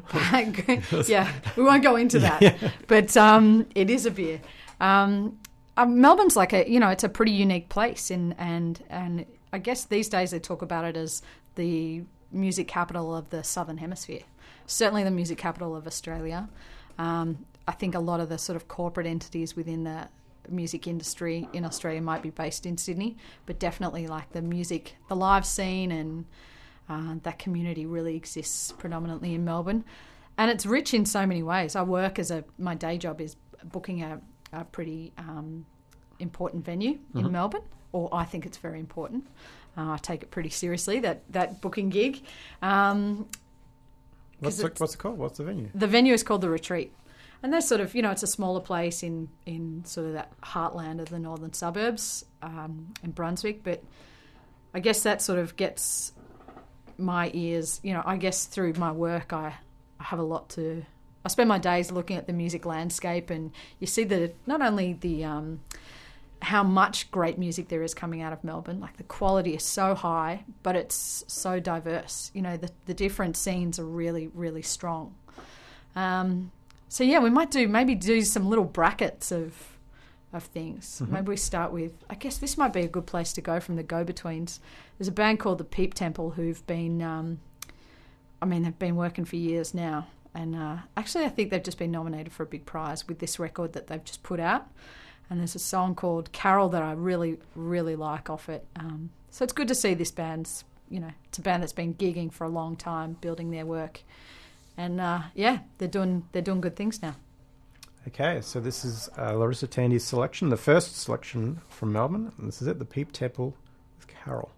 Yeah, we won't go into that, yeah. But um, it is a beer. Um, uh, Melbourne's like a, you know, it's a pretty unique place, in, and and I guess these days they talk about it as the music capital of the Southern Hemisphere. Certainly the music capital of Australia. Um, I think a lot of the sort of corporate entities within the music industry in Australia might be based in Sydney, but definitely like the music, the live scene and uh, that community really exists predominantly in Melbourne. And it's rich in so many ways. I work as a, my day job is booking a, a pretty um, important venue mm-hmm. in Melbourne, or I think it's very important. Uh, I take it pretty seriously, that, that booking gig. Um, what's, the, what's it called? What's the venue? The venue is called The Retreat. And they're sort of, you know, it's a smaller place in, in sort of that heartland of the northern suburbs um, in Brunswick. But I guess that sort of gets my ears, you know, I guess through my work I, I have a lot to, I spend my days looking at the music landscape, and you see the, not only the, um, how much great music there is coming out of Melbourne, like the quality is so high, but it's so diverse. You know, the, the different scenes are really, really strong. Um So, yeah, we might do maybe do some little brackets of of things. Mhm. Maybe we start with, I guess this might be a good place to go from the Go-Betweens. There's a band called the Peep Temple who've been, um, I mean, they've been working for years now. And uh, actually, I think they've just been nominated for a big prize with this record that they've just put out. And there's a song called Carol that I really, really like off it. Um, so it's good to see this band's, you know, it's a band that's been gigging for a long time, building their work. And uh, yeah, they're doing they're doing good things now. Okay, so this is uh, Larissa Tandy's selection, the first selection from Melbourne. And this is it, the Peep Temple with Carol.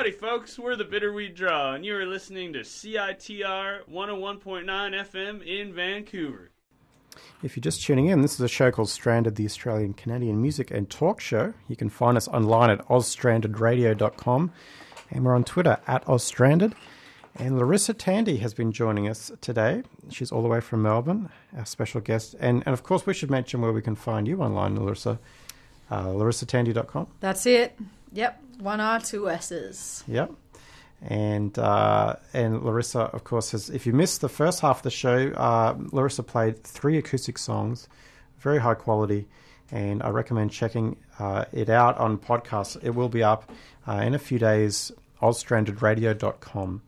Howdy, folks. We're the Bitterweed Draw, and you are listening to C I T R one oh one point nine F M in Vancouver. If you're just tuning in, this is a show called Stranded, the Australian Canadian Music and Talk Show. You can find us online at oz stranded radio dot com, and we're on Twitter at ozstranded. And Larissa Tandy has been joining us today. She's all the way from Melbourne, our special guest. And, and of course, we should mention where we can find you online, Larissa. Uh, larissa tandy dot com. That's it. Yep. One R, two S's. Yep. And uh, and Larissa, of course, has, if you missed the first half of the show, uh, Larissa played three acoustic songs, very high quality, and I recommend checking uh, it out on podcasts. It will be up uh, in a few days, oz stranded radio dot com.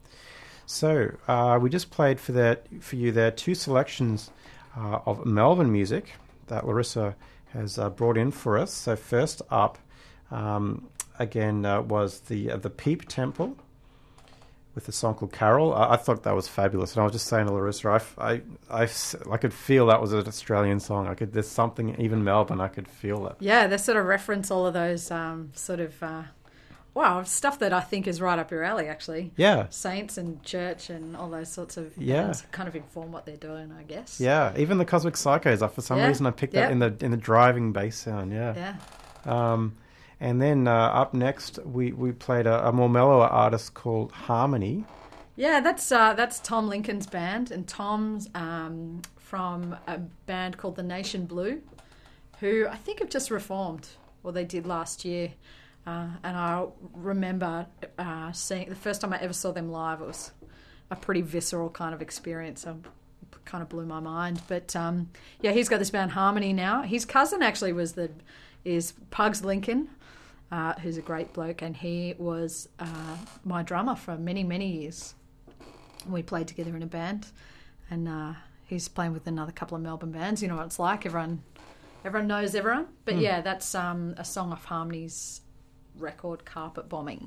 So uh, we just played for that for you there two selections uh, of Melbourne music that Larissa has uh, brought in for us. So first up, um, again, uh, was the uh, the Peep Temple with the song called Carol. I, I thought that was fabulous, and I was just saying to Larissa, I, I, I, I could feel that was an Australian song. I could, there's something, even Melbourne, I could feel it. Yeah, they sort of reference all of those um, sort of, uh, wow, stuff that I think is right up your alley, actually. Yeah. Saints and church and all those sorts of yeah. bands kind of inform what they're doing, I guess. Yeah, even the Cosmic Psychos. I, for some yeah. reason, I picked yeah. that in the in the driving bass sound. Yeah. Yeah. Um, and then uh, up next, we, we played a, a more mellower artist called Harmony. Yeah, that's uh, that's Tom Lincoln's band, and Tom's um, from a band called The Nation Blue, who I think have just reformed, or they did last year. Uh, and I remember uh, seeing the first time I ever saw them live, it was a pretty visceral kind of experience. It kind of blew my mind. But um, yeah, he's got this band Harmony now. His cousin actually was the is Pugs Lincoln. Uh, who's a great bloke, and he was uh, my drummer for many, many years. We played together in a band, and uh, he's playing with another couple of Melbourne bands. You know what it's like. Everyone everyone knows everyone. But Mm. yeah, that's um, a song off Harmony's record, Carpet Bombing.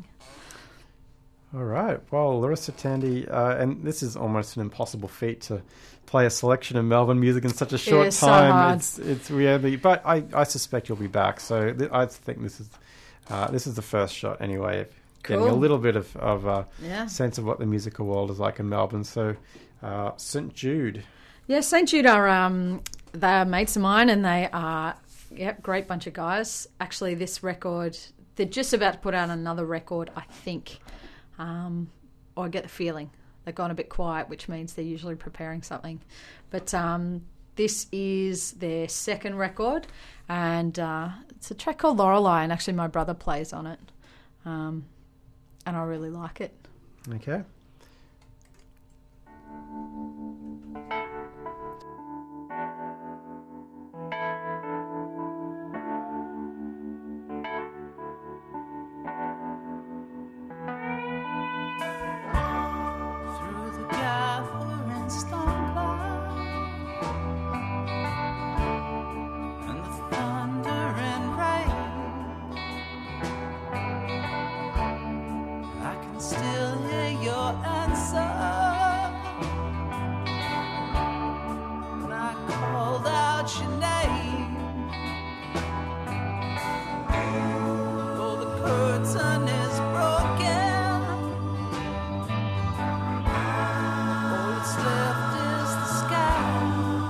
All right. Well, Larissa Tandy, uh, and this is almost an impossible feat to play a selection of Melbourne music in such a short It is so time. hard. It's it's really, but I, I suspect you'll be back. So th- I think this is uh, this is the first shot anyway. Of getting a Cool. little bit of of uh, Yeah. sense of what the musical world is like in Melbourne. So uh, Saint Jude. Yeah, Saint Jude are um, they're mates of mine, and they are yep, great bunch of guys. Actually, this record, they're just about to put out another record, I think. Um, or I get the feeling they've gone a bit quiet, which means they're usually preparing something. But um, this is their second record, and uh, it's a track called Lorelei, and actually my brother plays on it, um, and I really like it. Okay. Through the gathering storm cloud and the thunder and rain, I can still hear your answer when I called out your name. Though the curtain is broken, all that's left is the sky.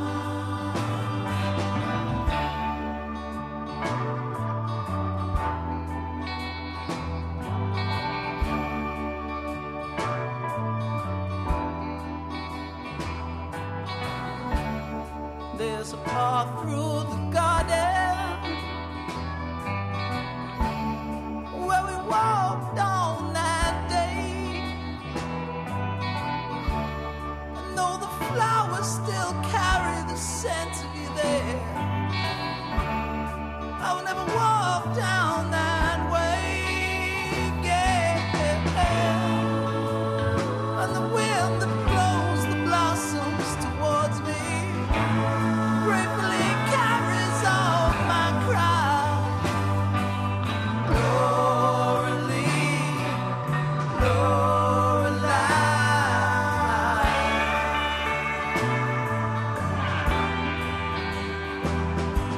There's a path through the garden where we walked on that day. And though the flowers still carry the scent of you there, I will never walk down that way again. And the wind that blows the blossoms towards me gratefully carries on my cry. Lorelei, Lorelei.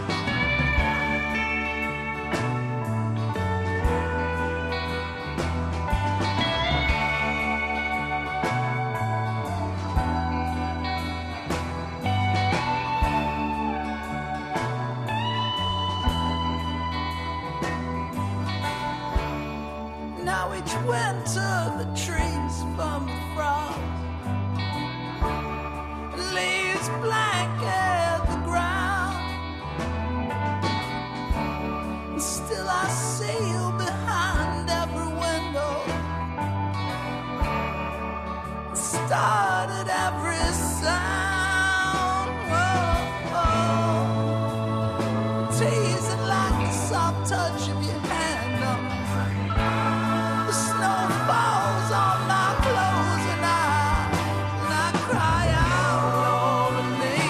She went to the trees from the frost. Leaves blanket the ground. And still I see you behind every window. Started every sound. Oh, oh. Teasing like the soft touch of your hand on the snow falls on my clothes and I and I cry out, lonely,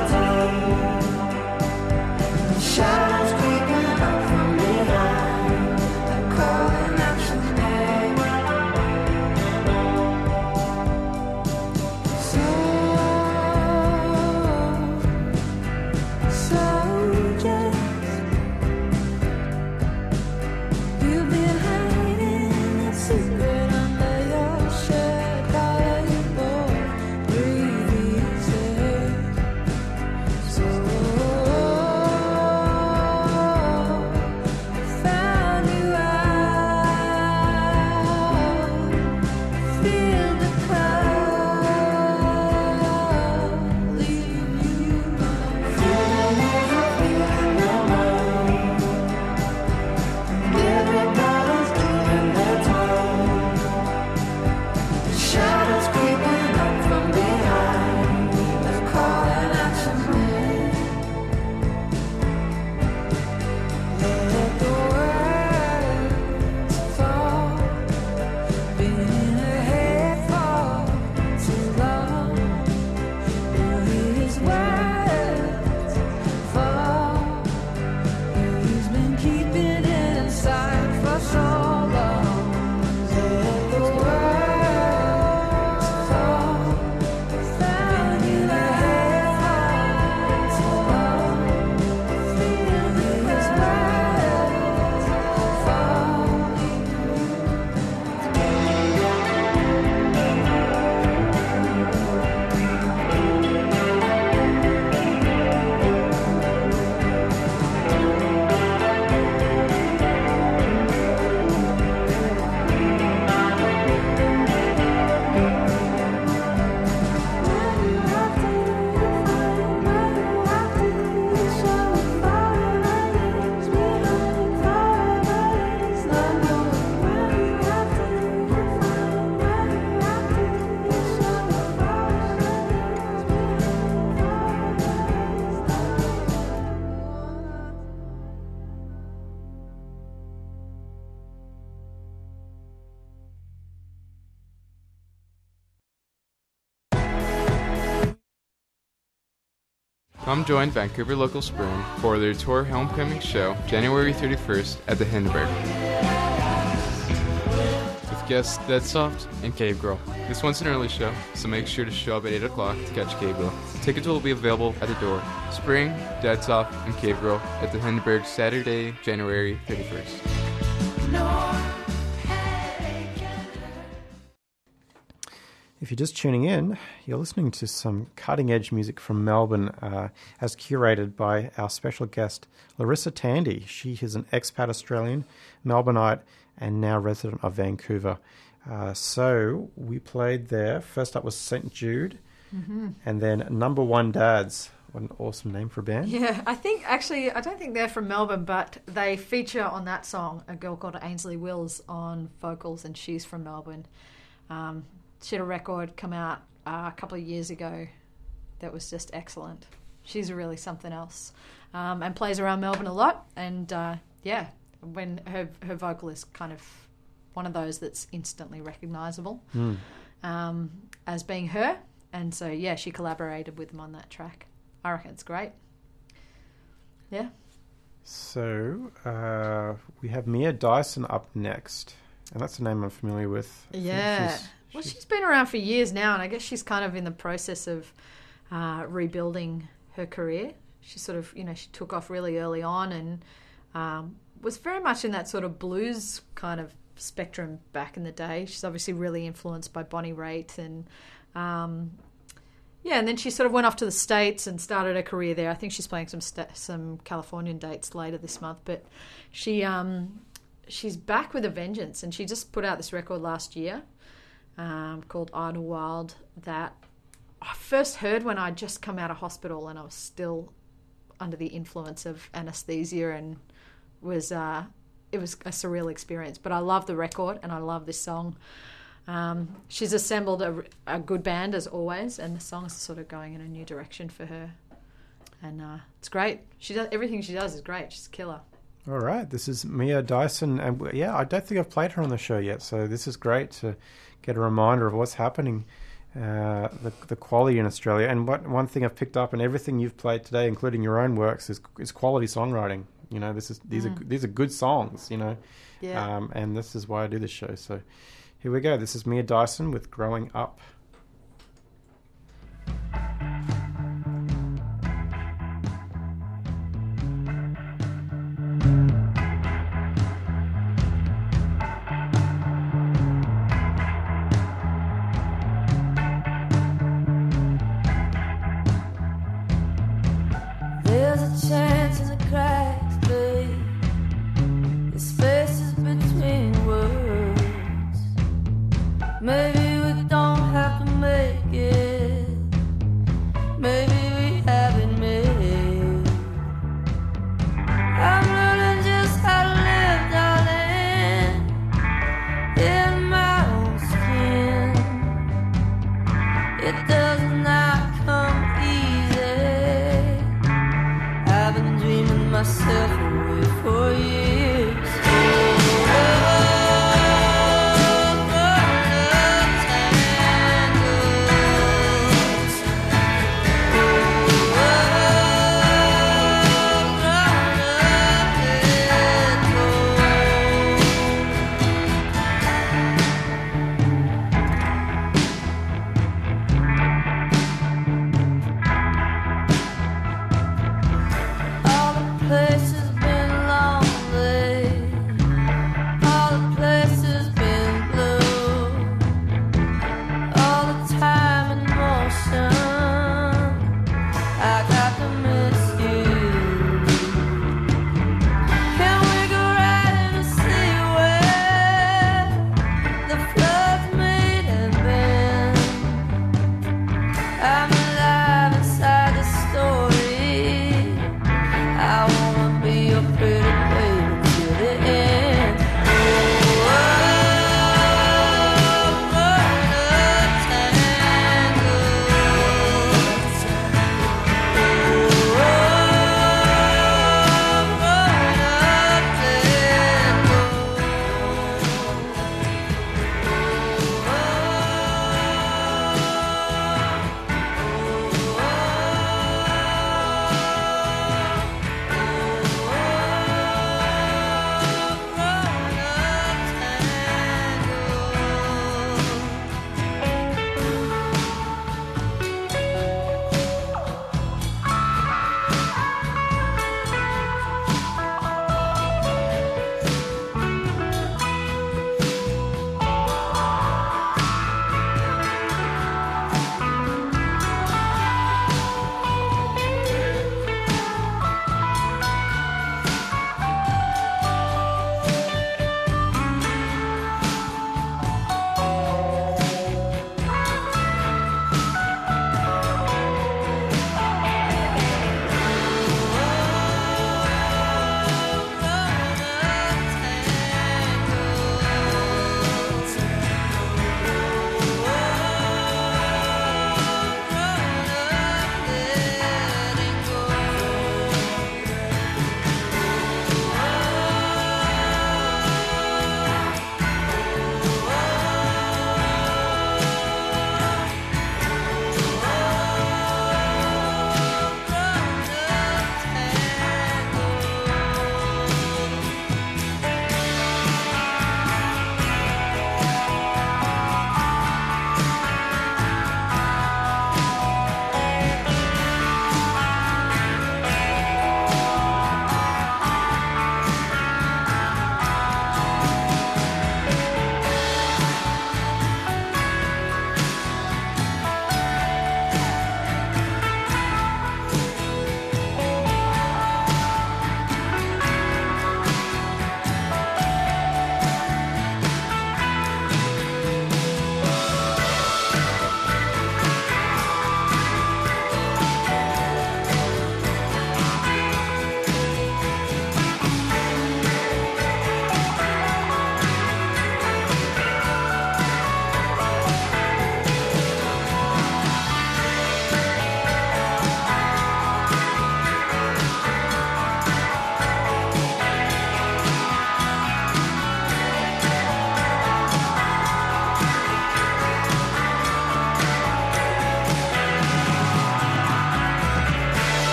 Shadows creeping up from behind. Come join Vancouver Local Spring for their tour homecoming show January thirty-first at the Hindenburg. With guests Dead Soft and Cave Girl. This one's an early show, so make sure to show up at eight o'clock to catch Cave Girl. Tickets will be available at the door. Spring, Dead Soft, and Cave Girl at the Hindenburg Saturday, January thirty-first. If you're just tuning in, you're listening to some cutting-edge music from Melbourne uh, as curated by our special guest, Larissa Tandy. She is an expat Australian, Melbourneite, and now resident of Vancouver. Uh, so we played there. First up was Saint Jude, mm-hmm. and then Number One Dads. What an awesome name for a band. Yeah, I think, actually, I don't think they're from Melbourne, but they feature on that song a girl called Ainsley Wills on vocals, and she's from Melbourne. Um, she had a record come out uh, a couple of years ago that was just excellent. She's really something else, um, and plays around Melbourne a lot. And uh, yeah, when her her vocal is kind of one of those that's instantly recognisable mm. um, as being her. And so yeah, she collaborated with them on that track. I reckon it's great. Yeah. So uh, we have Mia Dyson up next, and that's a name I'm familiar with. I Yeah. She's, well, she's been around for years now, and I guess she's kind of in the process of uh, rebuilding her career. She sort of, you know, she took off really early on and um, was very much in that sort of blues kind of spectrum back in the day. She's obviously really influenced by Bonnie Raitt and um, yeah, and then she sort of went off to the States and started her career there. I think she's playing some sta- some Californian dates later this month, but she um, she's back with a vengeance, and she just put out this record last year um, called Idlewild that I first heard when I'd just come out of hospital and I was still under the influence of anesthesia, and was uh, it was a surreal experience. But I love the record and I love this song. Um, she's assembled a, a good band as always, and the song is sort of going in a new direction for her, and uh, it's great. She does everything she does is great. She's a killer. All right, this is Mia Dyson, and yeah, I don't think I've played her on the show yet, so this is great to get a reminder of what's happening, uh, the the quality in Australia. And what one thing I've picked up in everything you've played today, including your own works, is is quality songwriting. You know, this is these mm. are these are good songs. You know, yeah, um, and this is why I do this show. So. Here we go. This is Mia Dyson with Growing Up. There's a chance in the cracks, babe. The spaces between words. Maybe we don't have to make it. Maybe we haven't made. I'm learning just how to live, darling, in my own skin. It does not come easy. I've been dreaming myself away for years. Oh, places been lonely.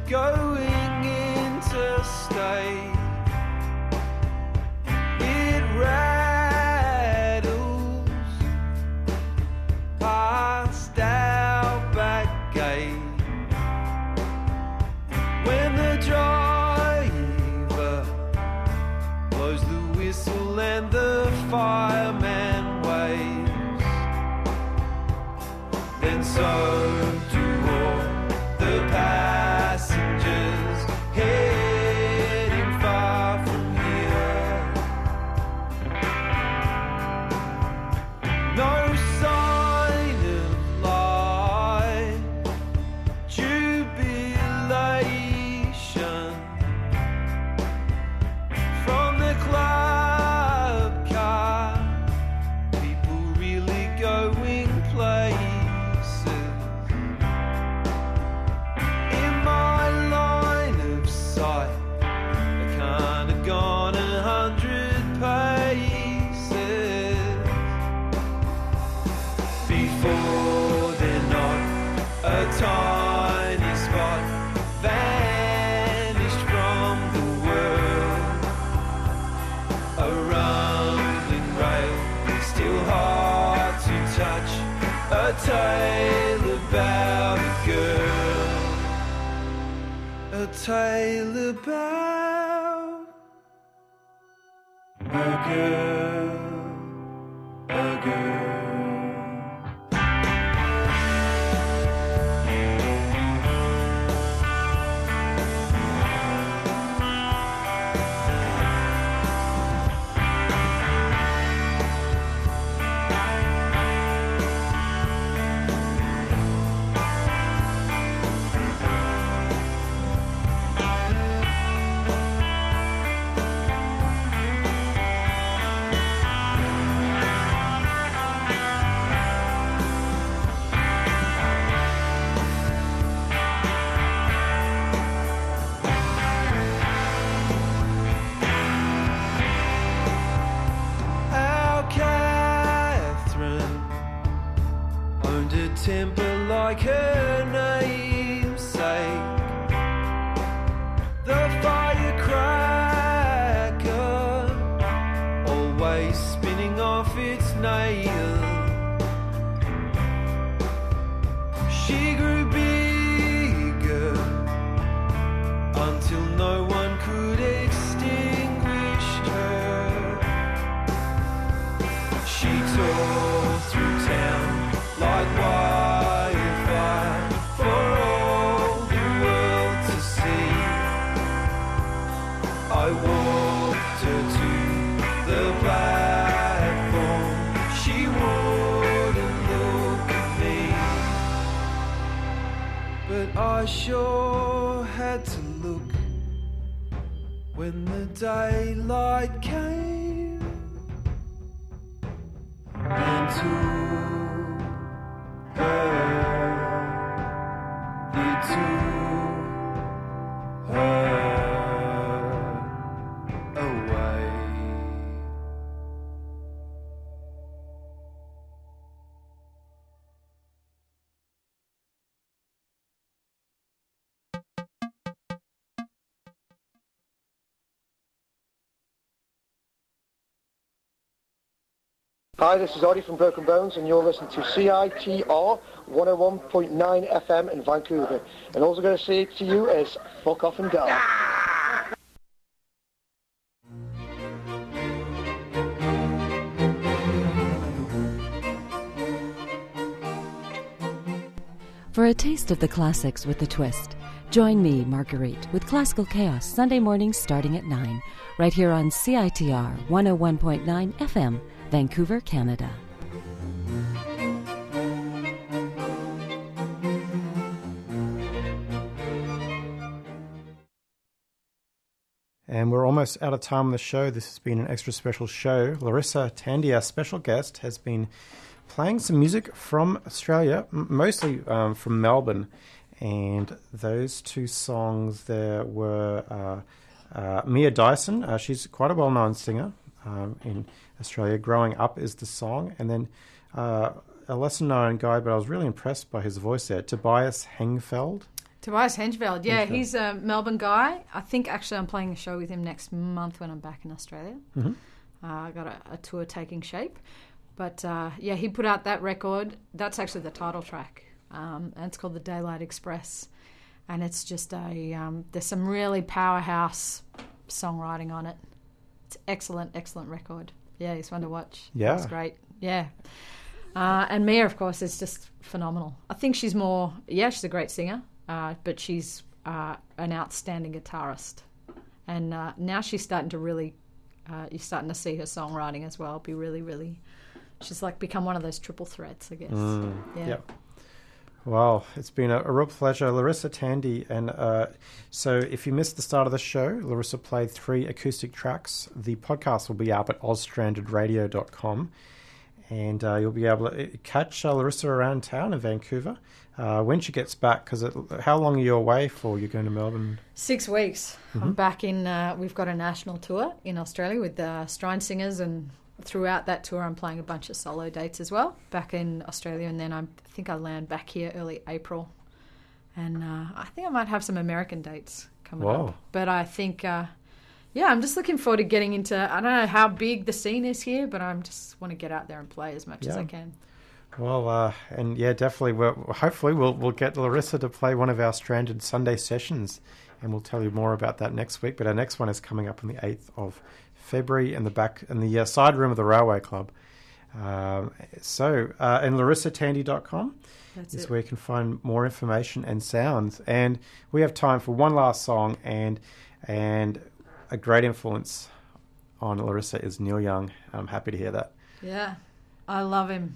going interstate. It rattles past our back gate. When the driver blows the whistle and the fireman waves, then so do all the passengers heading far from here. No sign of life, jubilation from the club car. People really going places. In my line of sight, I can't have gone a hundred paces before they're not a tiny spot vanished from the world. A rumbling rail, still hard to touch. A tale about a girl. A tale about a girl. A girl. Our Catherine owned a temper like her namesake. The firecracker always spinning off its nail. She grew bigger until no one could extinguish her. She tore through town like wildfire for all the world to see. I walked her to the platform. She wouldn't look at me, but I sure had to look when the daylight came and took her, it took her away. Hi, this is Audie from Broken Bones, and you're listening to C I T R one oh one point nine F M in Vancouver. And all I'm going to say to you is, fuck off and die. For a taste of the classics with a twist, join me, Marguerite, with Classical Chaos Sunday mornings starting at nine, right here on C I T R one oh one point nine F M, Vancouver, Canada. And we're almost out of time on the show. This has been an extra special show. Larissa Tandy, our special guest, has been playing some music from Australia, m- mostly um, from Melbourne. And those two songs there were uh, uh, Mia Dyson. Uh, she's quite a well-known singer um, in Australia. Growing Up is the song. And then uh, a lesser-known guy, but I was really impressed by his voice there, Tobias Hengfeld. Tobias Henschveld, yeah, Henschveld. he's a Melbourne guy. I think actually I'm playing a show with him next month when I'm back in Australia. Mm-hmm. Uh, I got a, a tour taking shape. But uh, yeah, he put out that record. That's actually the title track. Um, and it's called The Daylight Express. And it's just a, um, there's some really powerhouse songwriting on it. It's excellent, excellent record. Yeah, he's fun to watch. Yeah. It's great. Yeah. Uh, and Mia, of course, is just phenomenal. I think she's more, yeah, she's a great singer, uh, but she's uh, an outstanding guitarist. And uh, now she's starting to really, uh, you're starting to see her songwriting as well be really, really, she's like become one of those triple threats, I guess. Mm, yeah. Yep. Well, it's been a, a real pleasure. Larissa Tandy, and uh, so if you missed the start of the show, Larissa played three acoustic tracks. The podcast will be up at oz stranded radio dot com, and uh, you'll be able to catch uh, Larissa around town in Vancouver uh, when she gets back, because how long are you away for? You're going to Melbourne? Six weeks. Mm-hmm. I'm back in, uh, we've got a national tour in Australia with uh, Strine Singers, and throughout that tour I'm playing a bunch of solo dates as well back in Australia, and then I'm, I think I land back here early April, and uh, I think I might have some American dates coming Whoa. up. But I think, uh, yeah, I'm just looking forward to getting into, I don't know how big the scene is here, but I just want to get out there and play as much Yeah. as I can. Well, uh, and yeah, definitely. We'll, hopefully, we'll we'll get Larissa to play one of our Stranded Sunday sessions, and we'll tell you more about that next week. But our next one is coming up on the eighth of February in the back in the uh, side room of the Railway Club. Um, so, uh, and larissa tandy dot com That's is it. where you can find more information and sounds. And we have time for one last song, and and a great influence on Larissa is Neil Young. I'm happy to hear that. Yeah, I love him.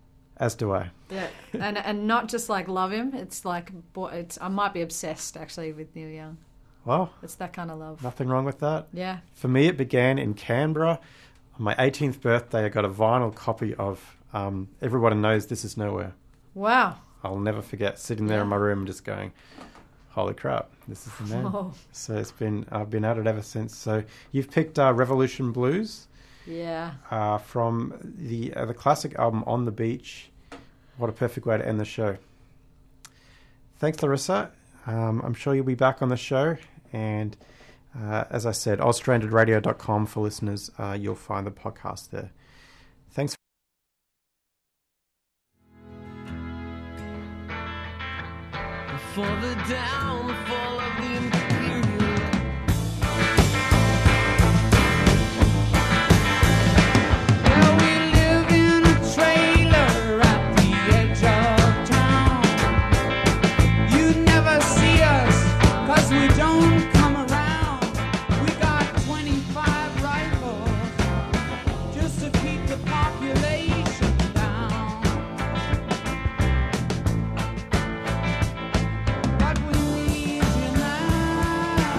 As do I. Yeah, and and not just like love him. It's like bo- it's I might be obsessed actually with Neil Young. Well, It's that kind of love. nothing wrong with that. Yeah. For me, it began in Canberra. On my eighteenth birthday, I got a vinyl copy of um, Everyone Knows This Is Nowhere. Wow. I'll never forget sitting there in my room and just going, holy crap, this is the man. Oh. So it's been, I've been at it ever since. So you've picked uh, Revolution Blues. Yeah. Uh, from the uh, the classic album On the Beach. What a perfect way to end the show. Thanks, Larissa. Um, I'm sure you'll be back on the show. And uh, as I said, oz stranded radio dot com for listeners. Uh, you'll find the podcast there. Thanks. For the downfall of the imperial. Well, we live in a trailer at the edge of town. You'd never see us, 'cause we don't come around. We got twenty-five rifles just to keep the population down. But we need you now.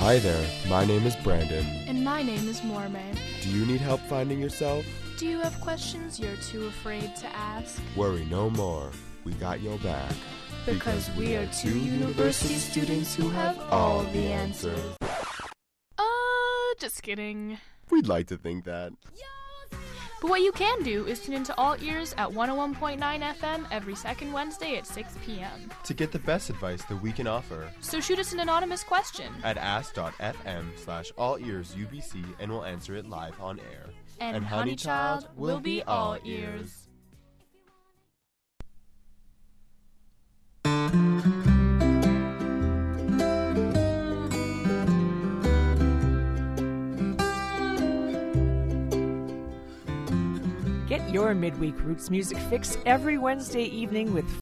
Hi there, my name is Brandon. And my name is Mormon. Do you need help finding yourself? Do you have questions you're too afraid to ask? Worry no more, we got your back. Because, because we are two university students who have all the answers. Uh, just kidding. We'd like to think that. But what you can do is tune into All Ears at one oh one point nine F M every second Wednesday at six p.m. to get the best advice that we can offer. So shoot us an anonymous question at ask.fm slash allearsubc and we'll answer it live on air. And, and Honey Child will be all ears. Get your midweek roots music fix every Wednesday evening with